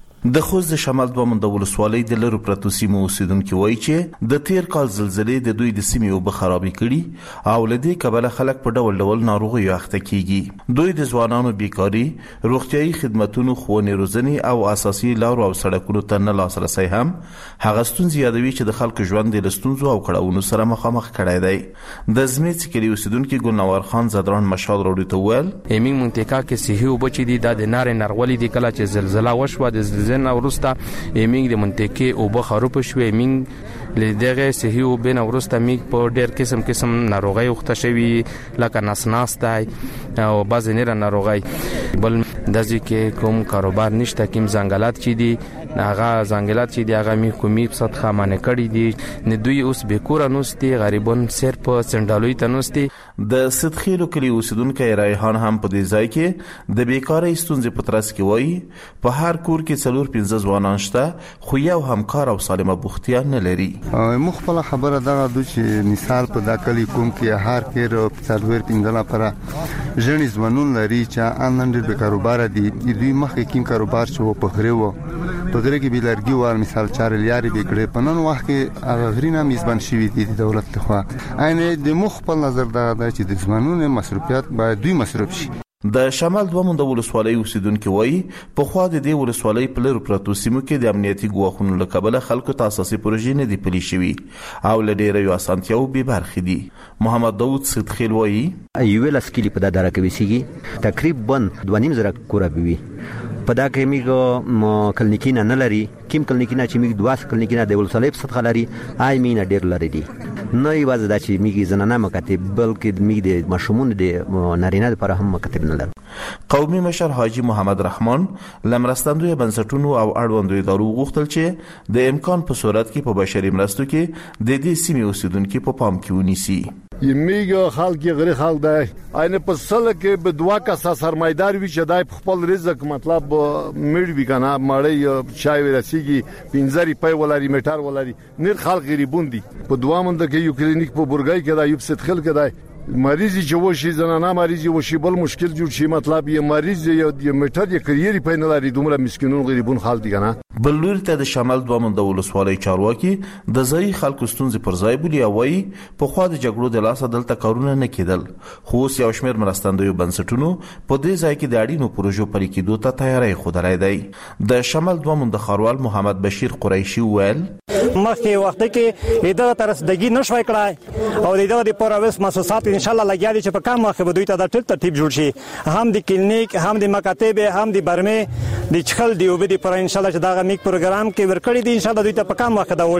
د خوست د شمال دومن د ولسوالۍ د لرو پرتو سیمو اوسیدونکو وایي چې د تیر کال زلزلې د دوی د سیمې وب خرابې کړي او لدی کبل خلک په ډول ډول ناروغي اخته کیږي. دوی د ځوانانو بیکاری، روغتيایي خدماتونو، ښوونې، روزنې او اساسي لارو او سړکونو ته نه لاسرسي هم هغه ستونزې یادوي چې د خلکو ژوند د لستونزو او کړهونو سره مخامخ کړي دی. د زمیت کلی اوسیدونکو ګلنوار خان زدران مشال وروډي ته ویل ایمینګ منطقه کې صحي وبچې دي د نار نرغولي د کله چې زلزلہ وشوه د زلزلې ورسته ایمینګ د منطقې او بخارو په شوې ایمینګ لدغه صحي او بین ورسته میګ په ډېر قسم قسم ناروغي وخته شوی لکه نسناستای او باز نه ناروغي بل دځي کې کوم کاروبار نشته کوم ځنګلات چي دي هغه ځنګلات چې دی هغه می کومي صد خامانه کړی دي نه دوی اوس به کور انوستي غریبون صرف سندالوي تنوستي. د صدخیلو کلی اوسیدونکو ریحان هم په دې ځای کې د بیکاری ستونزې په ترڅ کې وایي په هر کور کې څلور پنځه ځوانان شته خو یو همکار او سالمه بوختیا نه لري. مخفله خبره دغه د چې مثال په داخلي کوم کې هر کې څلور پنځه لپاره ژوند ځوانون لري چې انند به کاروبار دي دوی مخکې کوم کاروبار شو په غریو په دغه کې بلارګي وار مثال چار لیاري بګړې په نن وخت کې هغه غرینا میزبان شوی دي د دولت لخوا عین د مخفل نظر دا چې د ځوانونو مصرفيات باید دوی مصرف شي. د شمال دومن د ولسوالۍ اوسیدونکو وایي په خوا د دې ولسوالۍ په لرو پرتو سیمو کې د امنیتي ګواښونو له کبله خلکو ته اساسي پروژې نه دي پلي شوي او له ډېرو یو اسانتیاو به برخې دي. محمد داوود صدخیل وایي یو لاس کلی په دره کې وسیږي تقریبا دوه نیم زره کور به وي په دا کې میګو کلینیکینه نه لري کیم کلینیکینه چې میګ دواس کلینیکینه د ولسوالۍ په سطح لري آی مینه ډېر لري دي نه یوازې دا چې میګ زنانه مکاتب بلکې میګ د مشمون د نارینه لپاره هم مکاتب نه لري. قومي مشر حاجی محمد رحمان لمرستندوی بنسټونو او اړوندو ادارو غوښتل چې د امکان په صورت کې په بشري مرستو کې د دې سیمې اوسیدونکو په پام کې ونیسي. یمیګه خلک غری خلک دی اینه په سله کې به دوا کا سرمایدار وی چې دای خپل رزق مطلب مړ وی کنه مړی چای ورسیږي پنځري پي ولري میټر ولري نیر خلک غریبون دي په دوا مند کې یو کلینیک په برګای کې دا یو ستخل کې دی مریضی چې وشي زنانه مریضی وشي بل مشکل جوړ شي مطلب یې مریض یو میټر یې کریری په نه لري دومره مسکینون غریبون حال دي کنه. بلور ته د شمال دومن د ولسوالۍ چارواکي د ځای خلکو ستونزې پر ځای بولی او وایي په خوا د جګړو د لاسه دلته کارونه نه کېدل خو یو شمېر مرستندوی بنسټونو په دې ځای کې د اړینو پروژو پلي کېدو ته تیاری خودلای دی. د شمال دومن د خاروال محمد بشیر قریشي ویل مخکې وخت کې دغه ترسدګي نشوي کړای او دغه د پرویس مؤسسات ان شاء الله لګیا دي چې په کوم وخت به دوی ته د ټول ترتیب جوړ شي هم د کلینیک هم د مکاتب هم د برمه د چخل دی او به د پر ان شاء الله چې دا میک پروګرام کې ورکړی دي ان شاء الله دوی ته په کوم وخت دا وشي.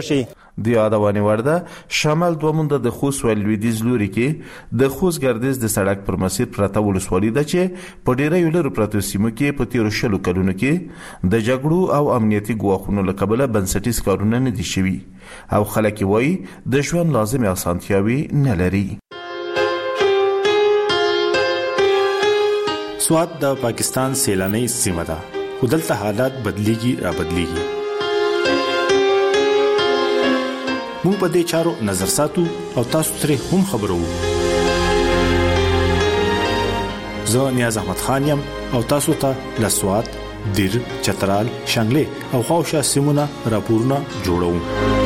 د یادونې وړ ده شمال دوه مونده د خوست ولویدیځ لوري کې د خوست ګردیز د سړک پر مسیر پرته ولسوالي ده چې په ډیری لرو پرتو سیمو کې په تیرو شلو کلونو کې د جګړو او امنیتي ګواښونو له کبله بنسټیز کارونه نه دي شوي او خلک وایي د ژوند لازمي اسانتیاوي نه لري. سوات د پاکستان سیلاني سیمه ده خو دلته حالات بدلیږي را بدلیږي. موږ په دې چارو نظر ساتو او تاسو ترې هم خبرو. زه نیاز احمد خان یم او تاسو ته له سوات، دیر، چترال، شانګلې او خواوشا سیمونه راپورونه جوړوم.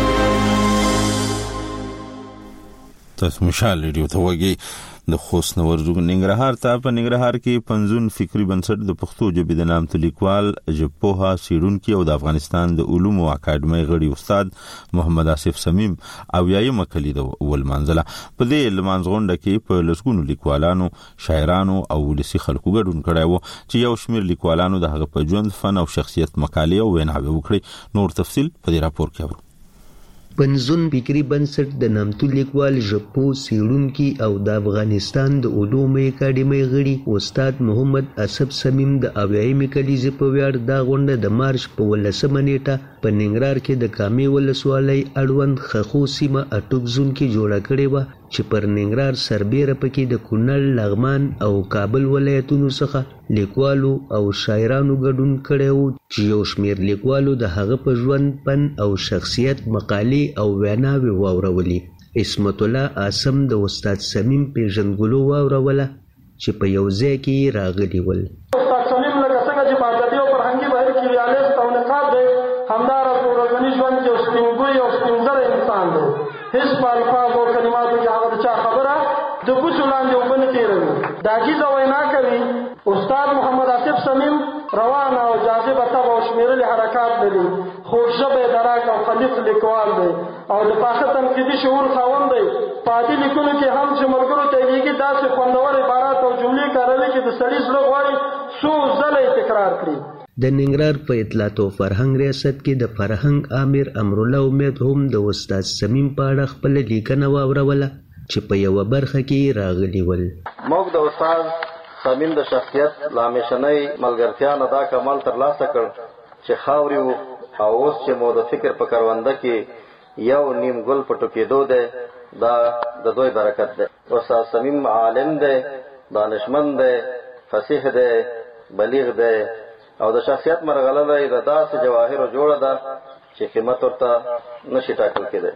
تاسو مشال ریډیو ته وګورئ. د خوست نورزو ننګرهار ته په ننګرهار کې پنځون فکری بنسټ د پښتو ژبې د نامتو لیکوال ژبپوها څېړونکي او د افغانستان د علومو اکاډمۍ غړي استاد محمد آصف صمیم او یایم کلیده ولمنځله. په دې لمانځغونډه کې په لسګونو لیکوالانو، شاعرانو او ولسي خلکو ګډون کړی و چې یو شمېر لیکوالانو د هغه په ژوند، فن او شخصیت مقالې او ویناوې وکړي. نور تفصیل په دې راپور کې اورو. پنځون فکری بنسټ د نامتو لیکوال ژبپو څېړونکي او د افغانستان د علومو اکاډمۍ غړي استاد محمد آصف صمیم د اویایمې کلیزې په ویاړ دا غونډه د مارچ په ولسمه نیټه په ننګرهار کې د کامې ولسوالۍ اړوند خخو سیمه اټوک زون کې جوړه کړې وه چې پر ننګرهار سربیره پکې د کونړ، لغمان او کابل ولایتونو څخه لیکوالو او شاعرانو ګډون کړی و چې یو شمېر لیکوالو د هغه په ژوند، فن او شخصیت مقالې او ویناوې واورولې. عصمت الله اعظم د استاد صمیم پیژندګلو واوروله چې په یو ځای کې یې راغلي ول. استاد صمیم لکه څنګه چې په ادبي او فرهنګي بهیر کې ریالیست او نقاد دی، همداراز په ورځني ژوند کې یو سپینګوی او سپینزره انسان دی. هیڅ په الفاظو او کلماتو کې هغه د چا خبره د بوسو لاندې اوبه نه تېروي، د عجیزه وینا کوي. استاد محمد آصف صمیم روانه او جاذبه طبع او شمېرلي حرکات لري، خوږ ژبی دراک او خلیص لیکوال دی او د پاخه تنقیدي شعور خاوند دی. په عادي لیکنو کې هم چې ملګرو ته لیږي داسې خوندور عبارات او جملې کاروي چې د سړي زړه غواړي څو ځله یې تکرار کړي. د ننګرهار په اطلاعات او فرهنګ ریاست کې د فرهنګ امیر امرالله امید هم د استاد صمیم په اړه خپله لیکنه واوروله چې په یوه برخه کې راغلي ول. موږ د استاد صمیم د شخصیت له همیشنۍ ملګرتیا نه دا کمال ترلاسه کړ چې خاورې وو او اوس چې مو د فکر په کرونده کې یو نیم ګل په ټوکېدو دی، دا د دوی برکت دی. استاد صمیم عالم دی، دانشمند دی، فصیح دی، بلیغ دی او د شخصیت مرغلره یې د داسې جواهرو جوړه ده چې قیمت ورته نشي ټاکل کېدی.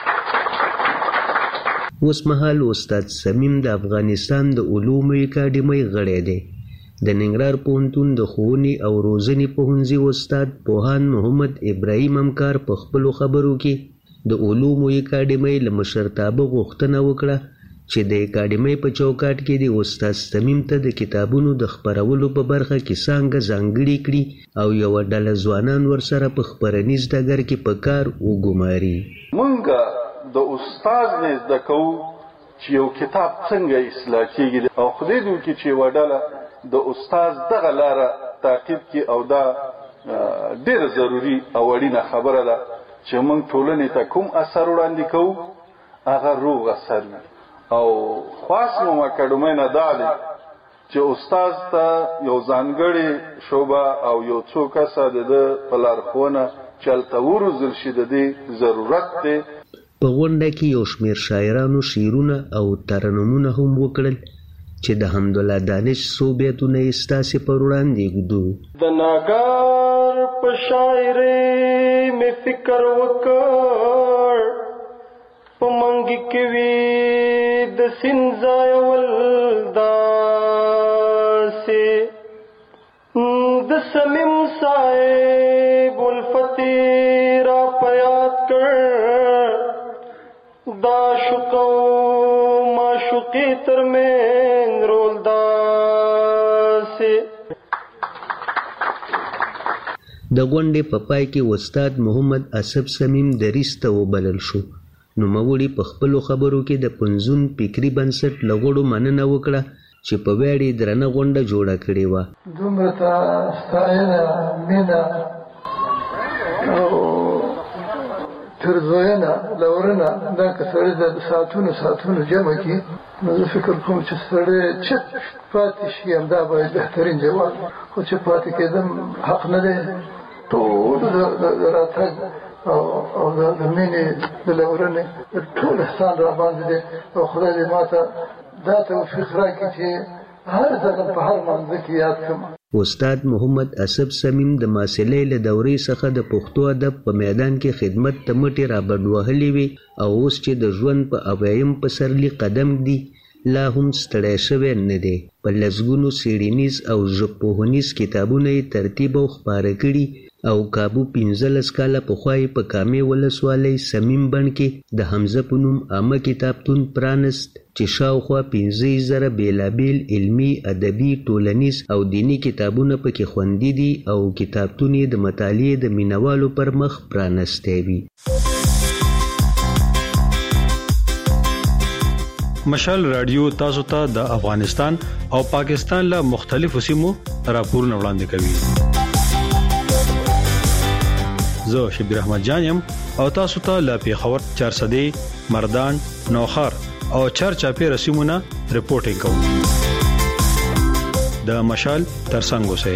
اوس مهال استاد صمیم د افغانستان د علومو اکاډمۍ غړی دی. د ننګرهار پوهنتون د ښوونې او روزنې پوهنځي استاد پوهاند محمد ابراهیم همکار په خپلو خبرو کې د علومو اکاډمۍ له مشرتابه غوښتنه وکړه چې د اکاډمۍ په چوکاټ کې د استاد صمیم ته د کتابونو د خپرولو په برخه کې څانګه ځانګړې کړي او یوه ډله ځوانان ورسره په خپرنیز ډګر کې په کار وګماري. مونږ د استاد نه زده کوو چې یو کتاب څنګه اصلاح کېږي او خدای دې وکړي چې یوه ډله د استاد دغه لاره تعقیب کړي او دا ډېره ضروري او اړینه خبره ده چې موږ ټولنې ته کوم اثر وړاندې کوو هغه روغ اثر وي. او خاص مو اکاډمۍ نه دا دی چې استاد ته یو ځانګړې شعبه او یو څو کسه د ده په لارښوونه چلته وروزل شي د دې ضرورت دی. په غونډه کې یو شمېر شاعرانو شعرونه او ترنمونه هم وکړل چې د حمدالله دانش څو بیتونه یې ستاسې پر وړاندې ږدو. د ناګار په شاعرۍ مې فکر وکړ، په منګي کې وي د سیند ځایول داسې د صمیم صاحب الفتې را په یاد کړ، دا شوق او معشوقي ترمنځ رول داسې. د غونډې په پای کې استاد محمد آصف صمیم دریځ ته وبلل شو. نوموړي په خپلو خبرو کې د پنځون فکري بنسټ له غړو مننه وکړه چې په ویاړ یې درنه غونډه جوړه کړې وه. دومره ته ستاینه، مینه او ترزوینه لورنه دا که سړی د ساعتونو ساعتونو جمع کړي نو زه فکر کوم چې سړی چت پاتې شي همدا باید بهترین جواب خو چې پاتې کېدم حق نه دی ټول د راتګ او د مینې د لورنې ټول احسان را باندې دی او خدای دې ماته دا توفیق راکړي چې هر ځل په هر منځ کې یاد کړم. استاد محمد اسب سمیم د ماسلې له دورې څخه د پښتو ادب په میدان کې خدمت ته مټې را بډوهلې وي او اوس چې د ژوند په اویایم پسرلي قدم دی لا هم ستړی شوی نه دی. په لسګونو څېړنیز او ژبپوهنیز کتابونه یې ترتیب او خپاره کړي او کابو پنځلس کاله پخوا یې په کامې ولسوالۍ سمیم بڼ کې د حمزه په نوم عامه کتابتون پرانست چې شاوخوا پنځه زره بېلابېل علمي ادبي ټولنیز او دیني کتابونه پکې خوندي دي او کتابتون یې د مطالعې د مینوالو پر مخ پرانستی وي. مشال رادیو تاسو ته د افغانستان او پاکستان له مختلفو سیمو راپورونه وړاندې کوي. زه شبیر احمد جانم او تاسو ته له پیښور چارسدې مردان نوخار او چارچاپې رسیمونه رپورټینګ کوم. د مشال ترڅنګ اوسئ.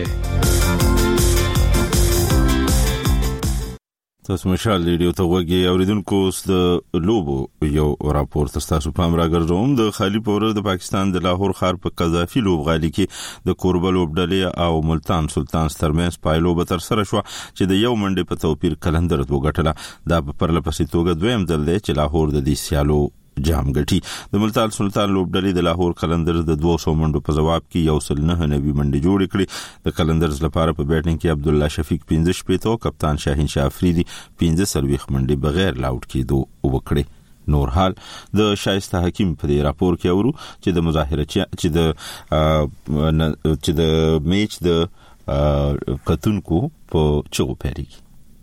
تاسو مشال ریډیو ته وګورئ. اوریدونکو اوس د لوبو یو راپور تاسو پام راګرځوم. د خالی پورز د پاکستان د لاهور ښار په قذافي لوبغالي کې د کوربه لوبډلې او ملتان سلطان ترمنځ پایلو به تر سره شو چې د یو منډه په توپیر کلندر وګټله. دا په پرلپسې توګه دویم ځل دی چې لاهور د دې سیالو جام ګټي. د ملتان سلطان لوبډلې د لاهور کلندر د دوه سوه منډو په جواب کې یو سل نه نوي منډې جوړې کړې. د کلندرز لپاره په بیټینګ کې عبد الله شفیق پنځه شپېته او کپتان شاهین شاه افریدي پنځه څلوېښت منډې بغیر لاوټ کېدو وکړې. نور حال د شایسته حکیم په دې راپور کې اورو چې د مظاهره چې د چې د میچ د کتونکو په چغو پیریږي.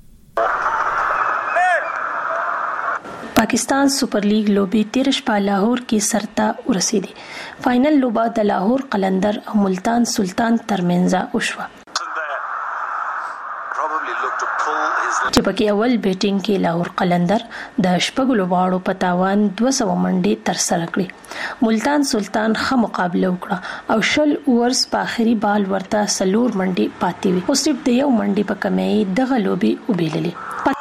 پاکستان سپر لیگ لوبي تیر شپه لاهور کې سرته ورسېدي. فائنل لوبه د لاهور قلندر او ملتان سلطان ترمنځ وشوه چې پکې اول بیټینګ کې لاهور قلندر د شپږ لوبغاړو په تاوان دوه سوه منډې تر سره کړې. ملتان سلطان ښه مقابله وکړه او شل اورز په آخري بال ورته څلور منډې پاتې وې. خو صرف د یو منډې په کمۍ دغه لوبې وبېللې.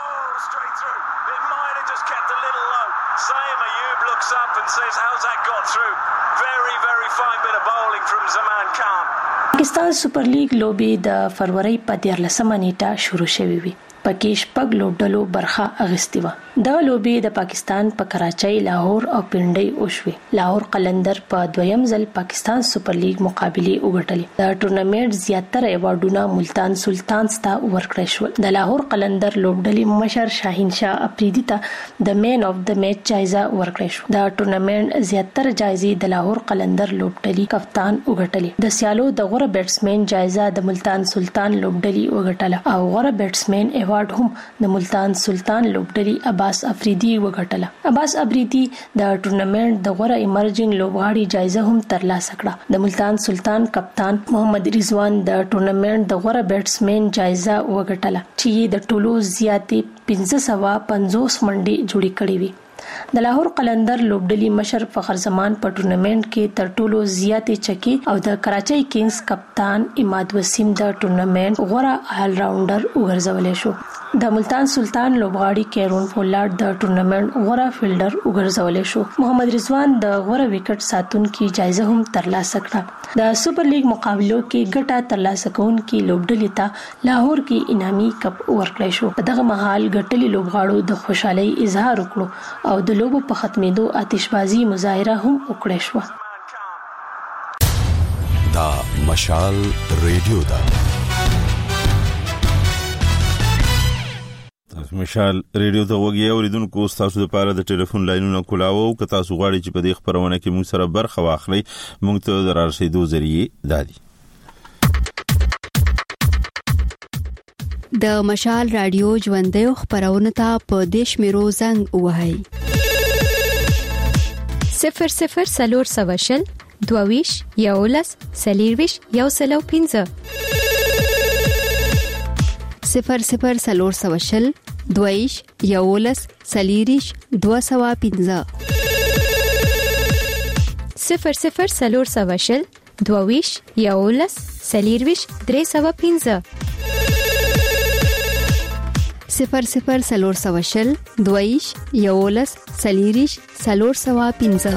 پاکستان سپر لیگ لوبي د فروری په دیارلسمه نیټه شروع شوې وي. پکې شپږ لوبډلو برخه اخیستې وه. دا لوبي د پاکستان په کراچۍ، لاهور او پنډۍ وشوې. لاهور قلندر په دویم ځل پاکستان سپر لیگ مقابله وګټلې. د ټورنمنټ زیاتره ایوارډونه ملتان سلطان ته ورکړل شول. د لاهور قلندر لوبډلې مشر شاهین شاه افریدي ته د مین اف د میچ جایزه ورکړل شو. د ټورنمنټ زیاتره جایزې د لاهور قلندر لوبډلې کپتان وګټلې. د سیالو د غوره بیټسمن جایزه د ملتان سلطان لوبډلې وګټله او غوره بیټسمن ایوارډ هم د ملتان سلطان لوبډلې عباس افریدي وګټله. عباس افریدي د ټورنمنټ د غوره ایمرجنګ لوبغاړي جایزه هم ترلاسه کړه. د ملتان سلطان کپتان محمد رضوان د ټورنمنټ د غوره بیټسمن جایزه وګټله چې د ټولو زیاتې پنځه سوه پنځوس منډې جوړې کړې وي. د لاهور قلندر لوبډلې مشر فخر زمان په ټورنمنټ کې تر ټولو زیاتې چکې او د کراچۍ کینګز کپتان اماد وسیم د ټورنمنټ غوره آل راونډر وګرځولې شو. د ملتان سلطان لوبغاړي کیرون فولاد د ټورنمنټ غوره فیلډر وګرځولې شو. محمد رضوان د غوره وکټ ساتونکي جایزه هم ترلاسه کړه. د سپر لیگ مقابلو کې ګټه ترلاسه کوونکي لوبډلې ته لاهور کې انعامي کپ ورکړل شو. په دغه مهال ګټلي لوبغاړو د خوشحالۍ اظهار وکړو او د لوبو په ختمېدو آتشبازي مظاهره هم وکړه شو. دا مشال ریډیو دا مشال ریډیو ته وګورئ. اوریدونکو تاسو لپاره د ټلیفون لاینونه کولاو که تاسو غواړئ چې په دې خبرونه کې موږ سره برخه واخلئ موږ ته د رارسېدو ذریعہ دادي. د مشال رادیو ژوندۍ خبرونه ته په دیش میرو زنګ وهاي صفر صفر سلور سواشل دوویش یولس سلیرویش یو سلو پینزه صفر صفر سلور سواشل دویش یولس سلیریش دو سوا پنځه صفر صفر سلور سوا شل دویش یولس سلیریش درې سوا پنځه صفر صفر سلور سوا شل دویش یولس سلیریش سلور سوا پنځه.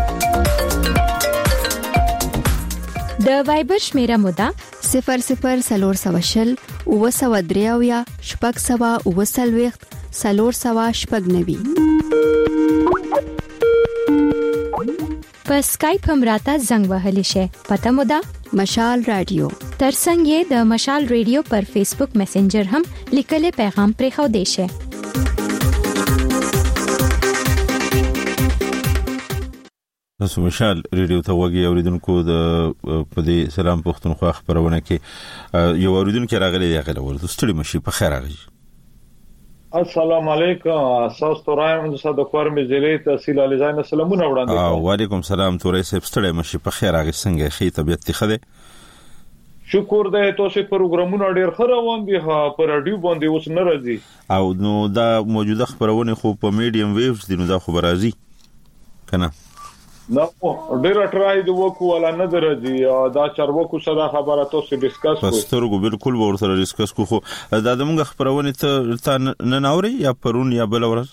د وایبر شمیره مودا صفر صفر سلور سوا شل او سوا دریاویا شپږ سوا او سلويخت سلور سوا شپږ نوي. په اسکایپ هم راته زنګ وهلی شي. پته مودا مشال رادیو. ترڅنګ د مشال رادیو پر فیسبوک میسنجر هم لیکل پیغام پرې خو دی شي. تاسو مشال ریډیو ته وګورئ اوریدونکو د په دې سلام پښتونخوا خبرونه کې یو اوریدونکو راغلی دی غل ورته ستړي مشي په خیر راغی. السلام علیکم اساس تورایم د صدقور مزلې تحصیل علیزاین سلامونه وړاندې کوم. وعلیکم سلام تورې صاحب ستړي مشي په خیر راغی. څنګه خې طبيعت ښه ده؟ شکر دې تاسو پروګرامونه ډېر ښه روان دي. ها پر رادیو باندې اوس نه راځي او نو دا موجوده خبرونه خو په میډیم ویوز دي نو دا خبر راځي کنه. نو ډېر ټرای دی وکړو ولا نه درځي دا چارواکو سره خبره تاسو ډیسکس کوو. پسترګو بالکل ورسره ډیسکس کوو. دا د موږ خبرونه ته نه ناوري یا پرون یا بل ورځ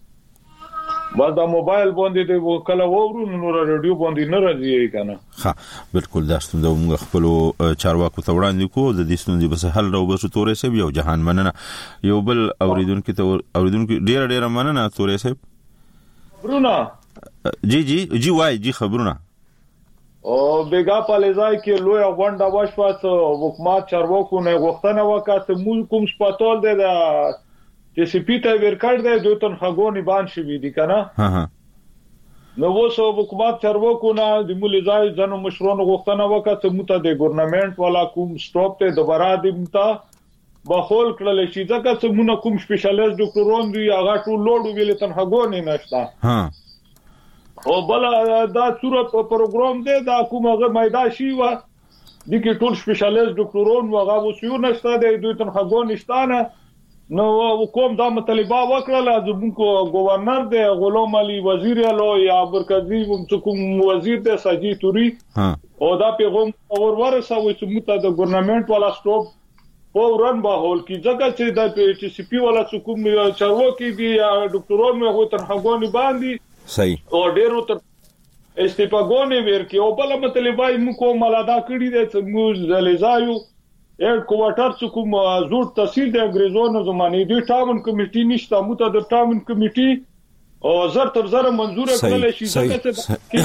بس دا موبایل باندې دی کله وورو نو رادیو باندې نه راځي کنه. ها بالکل دا ستوند موږ خپل چارواکو ته وړاندې کوو د دې ستوندې بس حل راو بس تورې سیب یو جهان مننه یو بل اوریدونکو ته اوریدونکو ډیر ډیر مننه تورې سیب. برونه جی جی جی وای جی خبرونه او بیګا پالېځای کې لوی غونډه وشوه حکومت چارواکو نه غوښتنه وکړه مول کوم سپاتول دی دا چې سپی ته ورکړ دی دوی تن خګونی باندې شوی دي کنه. ها ها نو وسو حکومت چارواکو نه د مول ځای ځنو مشرونو غوښتنه وکړه چې موته د ګورنمنت والا کوم سټاپ ته دوباره د متا بخول کړل شي ځکه چې مونږ کوم سپیشلیست ډاکټرون دی هغه ټول لوړ ویل تن خګونی نشته. ها او بل دا صورت پروګرام دی دا کومه مېدا شي و د کی ټول سپیشلیست ډاکټرون وغه وسیو نشته دی دوی تن خګون نشتانه. نو کوم دا مطالبه وکړه زمونږ گورنر دی غلام علي وزیر اعلی یا برکزي کوم وزیر دی ساجي توري او دا پیغام اور ورسوي چې موږ د ګورنمنت والا سټاپ فورن باهول کی ځکه چې د پی ټي سی پی والا کوم چارواکي دی ډاکټرون مې تر هغه باندې صحیح او ډیرو تر استفاګونې ورکی او بل مطلبای مو کوم ملادا کړی د موږ زلیزایو هډ کوارټر څخه کوم زوړ تحصیل د انګریزونو زمانه دی ټاون کمیټې نشته مو ته د ټاون کمیټې او زر تر زر منزور کړل شي ځکه چې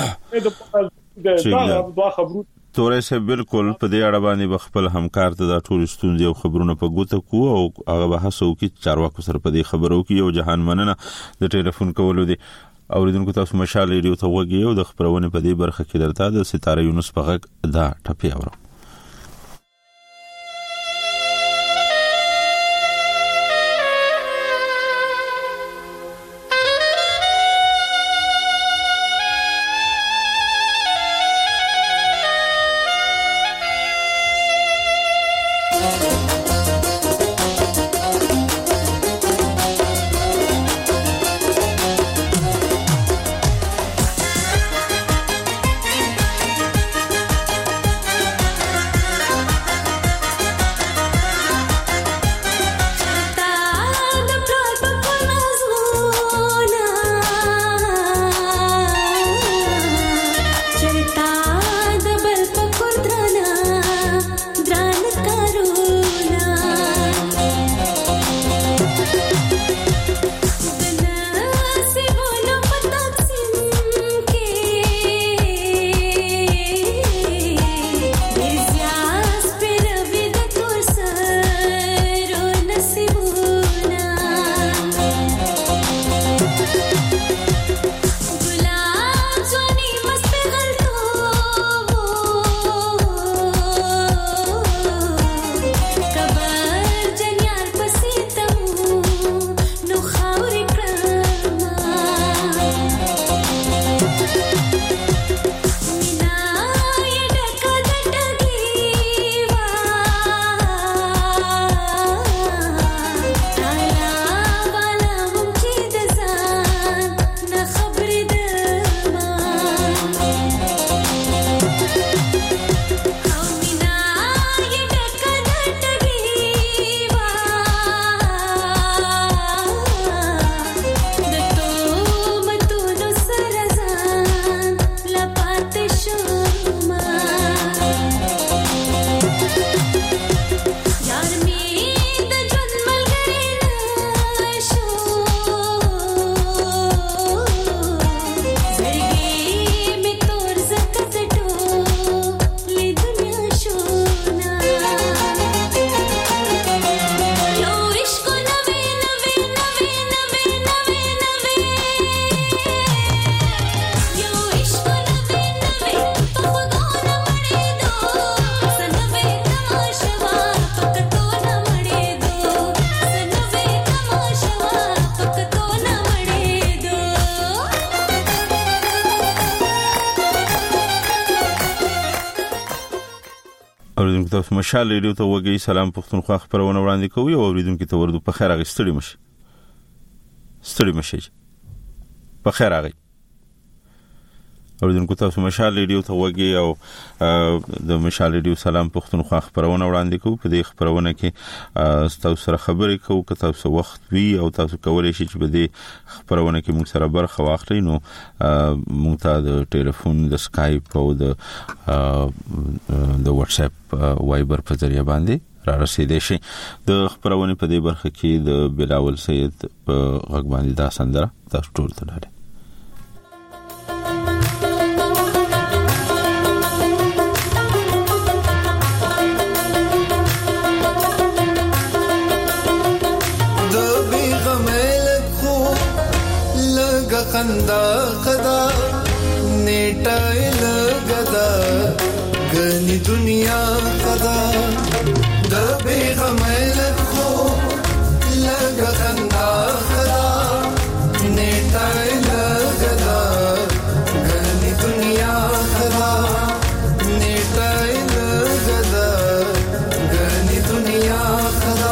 دا خبرو تورې سه بالکل په دې اړه باندې خپل همکار ته دا ټول ستوندې او خبرونه په ګوته کو او هغه به هڅو کې چارواکو سره په دې خبرو کې یو جهان مننه د ټلیفون کولو دی. اوریدونکو تاسو مشال ریډیو ته وګورئ او د خبرونه په دې برخه کې درته د ستاره یونس په غږ دا ټپي اورو. اوریدونکو تاسو مشال ریډیو ته وګورئ. سلام پښتونخوا خبرونه وړاندې کوي او اوریدونکو ته ورته په خیر اغستړي مشه ستړي مشه په خیر اغي. اوریدونکو تاسو مشال ریډیو ته وګورئ او د مشال ریډیو سلام پښتونخوا خبرونه وړاندې کوي. په دې خبرونه کې تاسو سره خبرې کوو که تاسو وخت وي او تاسو کولای شئ چې په دې خبرونه کې موږ سره برخه واخلئ. نو موږ ته د ټلیفون د سکایپ او د د واتس اپ وایبر په ذریعہ باندې را رسیدئ شي. د خبرونه په دې برخه کې د بلاول سید په غږ باندې دا سندره تاسو ټول ته ډاله. خندا خدا نیټه لګدا غني دنیا خدا د بیغمل خو لګ خندا خدا نیټه لګدا غني دنیا خدا نیټه لګدا غني دنیا خدا.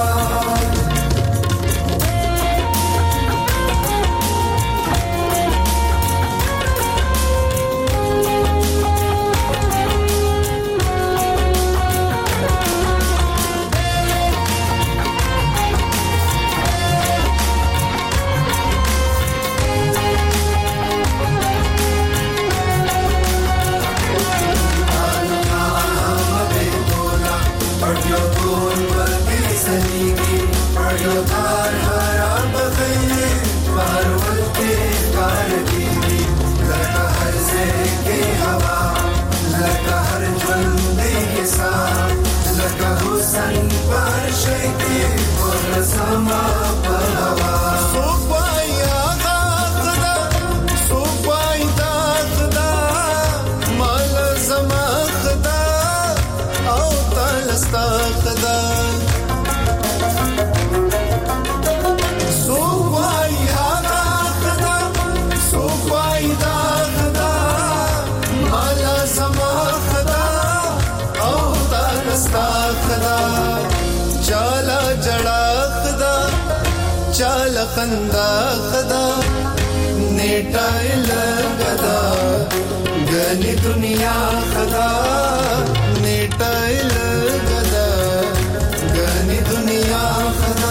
خندا خدا نیټه لګدا غني دنیا خدا نیټه لګدا غني دنیا خدا.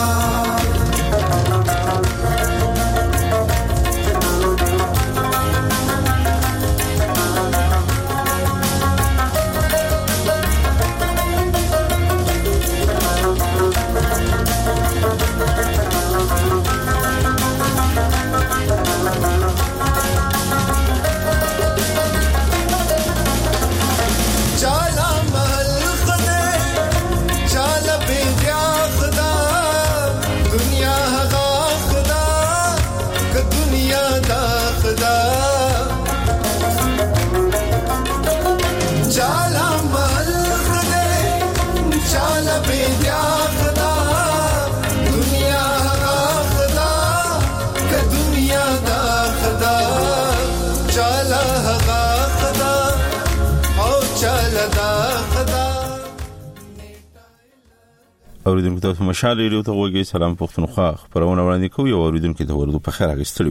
اوریدونکو تاسو مشال ریډیو ته وګورئ. سلام پښتونخوا خبرونه وړاندې کوي او اوریدونکو ته ورته په خیر اغستړي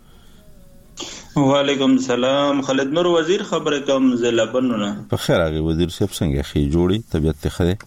مشه. وعلیکم السلام. خالد نور وزیر خبره کوم زلبنونه. په خیر اغه وزیر صاحب څنګه خې جوړي طبيعت ته خره؟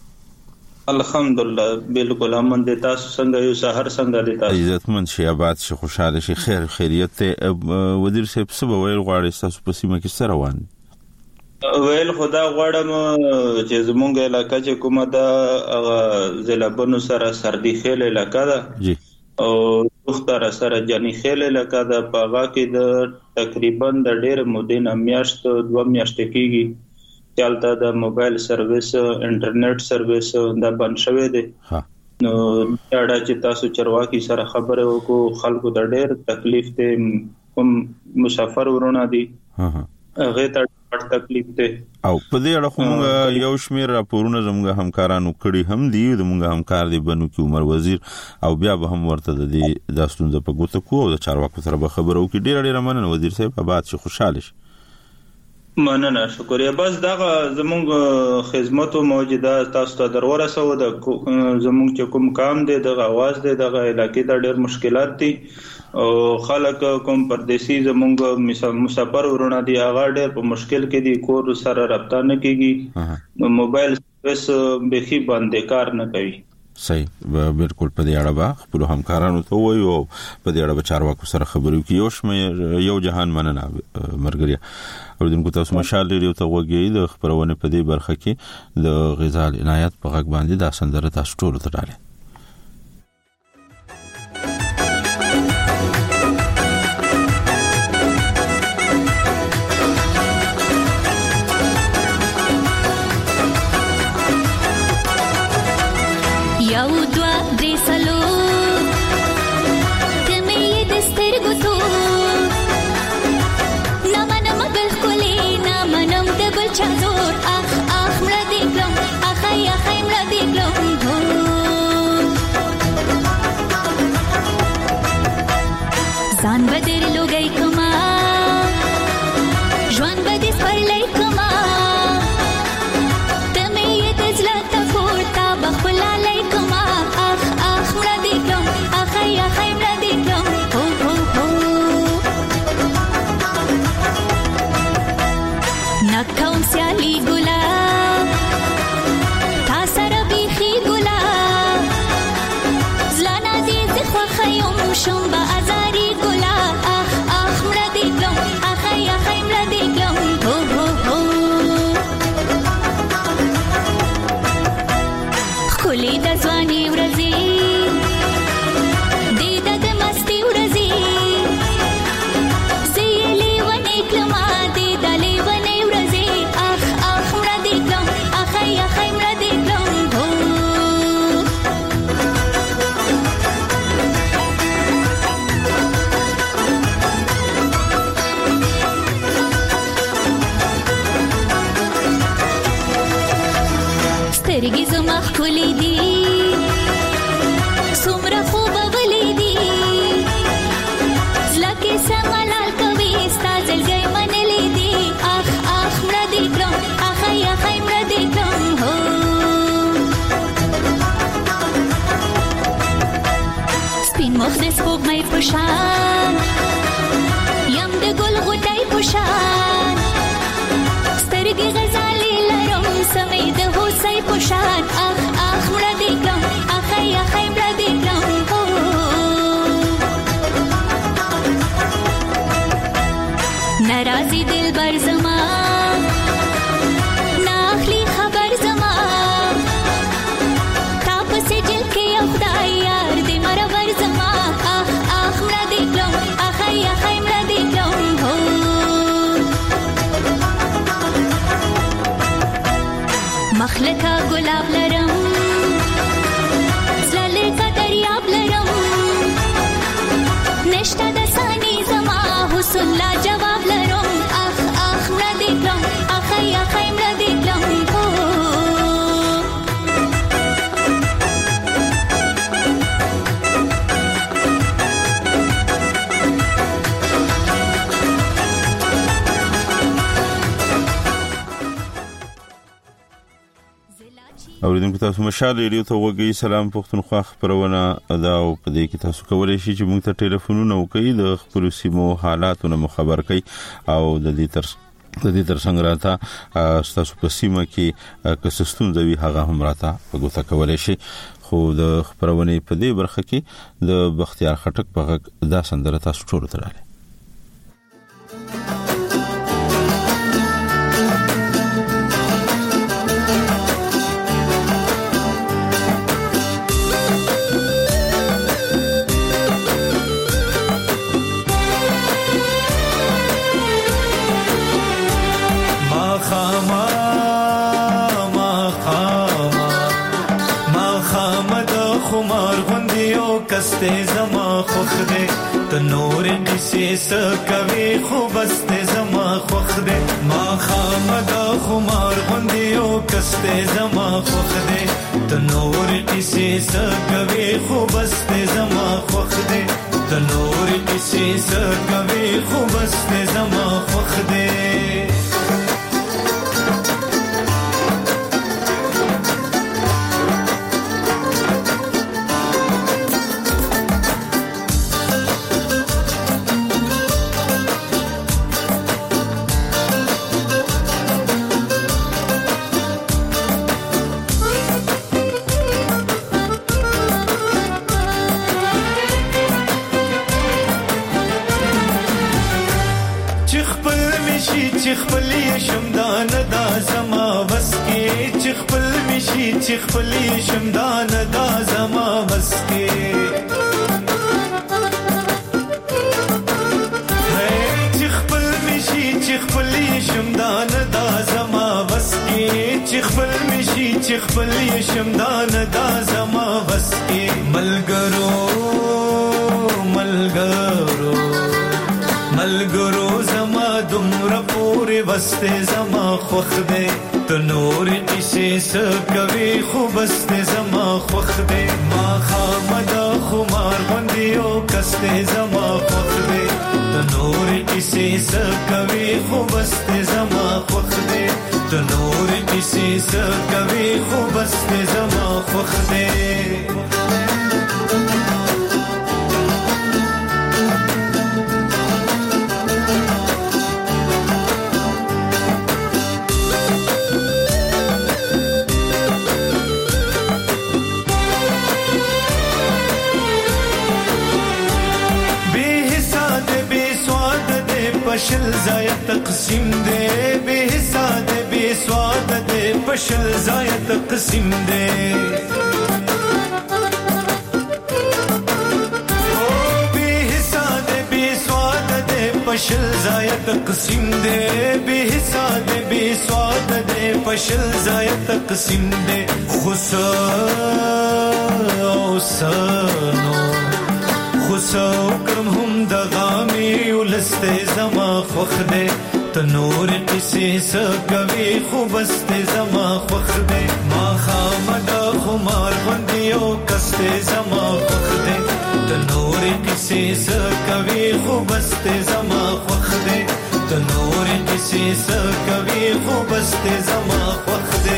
الحمدلله بالکل امن دي. تاسو څنګه یو سحر څنګه دي؟ تاسو عزتمن شي آباد شي خوشاله شي خیر خیریت ته. وزیر صاحب څه ویل غواړي تاسو په سیمه کې سره روان؟ ویل خدا غواړم چې زمونږ علاقہ چې کومه ده زلبنو سره سردي خیل علاقہ ده جی او مختار سره جنی خیل علاقہ ده. په هغه کې د تقریبا د ډېر مودې نه میاشت دوه میاشتې کېږي چالتا د موبایل سرویس انټرنیټ سرویس دا بند شوی دی. نو دا چې تاسو چرواکي سره خبره وکړو خلکو د ډېر تکلیف ته کوم مسافر ورونه دي هغه ته تکلیف ته او په دې اړه کومه یو شمیر راپورونه زموږ همکارانو کړي هم دي. زموږ همکار دی بنو کې عمر وزیر او بیا به هم ورته د دې داستون په ګوتو کو او د چارواکو سره به خبرو کې ډیر ډیر مننه وزیر صاحب آباد شي خوشاله شي. مننه شکریه. بس دغه زموږ خدماتو موجوده تاسو ته درورسو د زموږ چې کوم کام دی دغه आवाज دی دغه علاقې ته ډېر مشکلات دي او خلک کوم پردیسي زموږ مسافر ورونه دي هغه ډېر په مشکل کې دي، کور سره رابطه نه کیږي، موبایل سرویس بخي باندې کار نه کوي. صحیح، بالکل. په دې اړه به خپل همکارانو ته وایو او په دې اړه به چارواکو سره خبرې وکړي. یو شمه یو جهان مننه مرګریا اوردونکو تاسو مشال لري ته وګورئ د خبرونه په دې برخه کې د غزال عنایت په غږ باندې د سندره تاسو ټول ته ډاله. ځان بدر لوګي کما ژوند بدې سپړلې کما تمه یې دزلته پورتا بخلا لې کما اخ اخ مړ دې کوم اخ یا خې مړ دې کوم هو هو هو نکوم سیالي ګلا تا سره بيخي ګلا زلانا دې خو خيوم شوم با ازاري خولي د ځواني ورځي دې د مستی ورځي سيلي ونې کلمه دې دلې ونې ورځي اخ اخ مړ دې کوم اخ یا خې مړ دې کوم سترګې زما خولي دي څومره خوب ولې دي زلکه سملال کوي ستا زلګي منلې دي اخ اخ مړ دې کوم اخ یا خې مړ دې کوم هو سپین مخ دې سپوږمۍ په شان یم د ګل غوټۍ په شان سترګې غزالې لرم سمې د هوسۍ په شان اخ اخ مړ دې کوم اخ یا خې مړ دې کوم ناراضي دلبر زما ناخلی خبر زما تا پسې جل کې خدای یار دې مرور زما اخ اخ مړ دې کوم اخ یا خې مړ دې کوم مخلکا ګلاب لرم زلل کا دریاب لرم نشتا د سانی زما حسن لا جواب لرم اخ اخ مړ دې کوم اخ یا خې مړ دې کوم اوریدونکو تاسو مشال ریډیو ته وګورئ. سلام پښتونخوا خبرونه ادا او په دې کې تاسو کولای شئ چې موږ ته ټلیفونونه وکړئ د خپل سیمو حالاتونه مخبر کړئ او د دې تر د دې تر څنګ راته تاسو په سیمه کې کسستون دوی هغه هم راته وګورئ کولای شئ. خو د خبرونه په دې برخه کې د بختیار خټک په غږ دا سندره تاسو ټول ته راځي. کسته زما خوخ دے تو نور کسی سکوی خوبست زما خوخ دے ما خامدا خمار غندیو کسته زما خوخ دے تو نور کسی سکوی خوبست زما خوخ دے تو نور کسی سکوی خوبست زما خوخ دے چې خپل شمدان دا زما بس کې چې خپل مشي چې خپل شمدان دا زما بس کې چې خپل مشي چې خپل شمدان دا زما بس کې چې خپل مشي چې خپل شمدان دا زما بس کې ملګرو ملګرو ملګرو زما دومره پورې بسته زما خوښ دی ته نور کیسې څه کوي خو بسته زما خوښ دی ما خامدا خمار باندې او کسته زما خوښ دی ته نور کیسې څه کوي خو بسته زما خوښ دی ته نور کیسې څه کوي خو بسته زما خوښ دی پشل زای تقسیم دے بے حساب بے سواد دے پشل زای تقسیم دے او بے حساب بے سواد دے پشل زای تقسیم دے بے حساب بے سواد دے پشل زای تقسیم دے خسو سنو خسو کرم هم دغامی ولسته زما خوخ دے تنور کسی سکوی خوبسته زما خوخ دے ما خامدا خمار بندیو کسته زما خوخ دے تنور کسی سکوی خوبسته زما خوخ دے تنور کسی سکوی خوبسته زما خوخ دے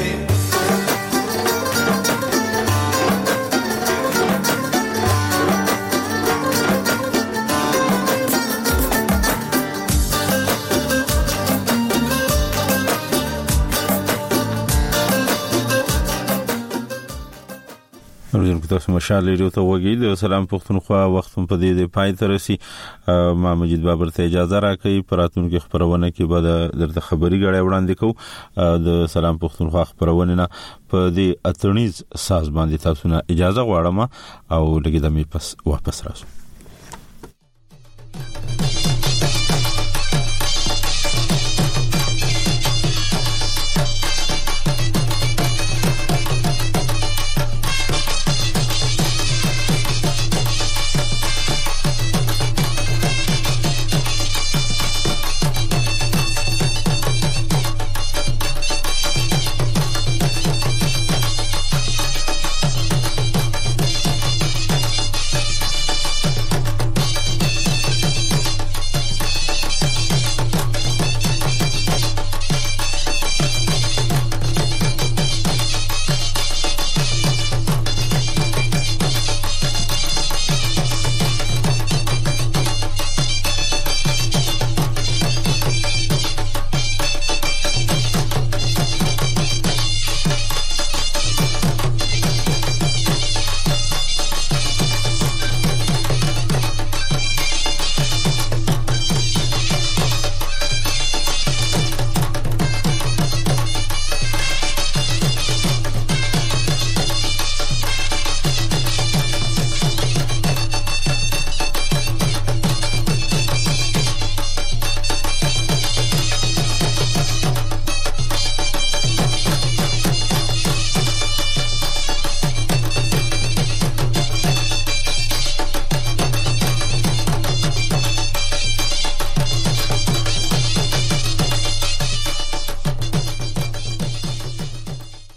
تاسو مشال ریډیو ته وګورئ د سلام پښتونخوا وخت په دې د پای تر رسي ما مجید بابر ته اجازه راکړئ پراتونکو خبرونه کې به درته خبري غړې وړاندې کوم د سلام پښتونخوا خبرونه نه په دې اترنیز ساز باندې تاسو نه اجازه غواړم او لګیدمې پس واپس راسو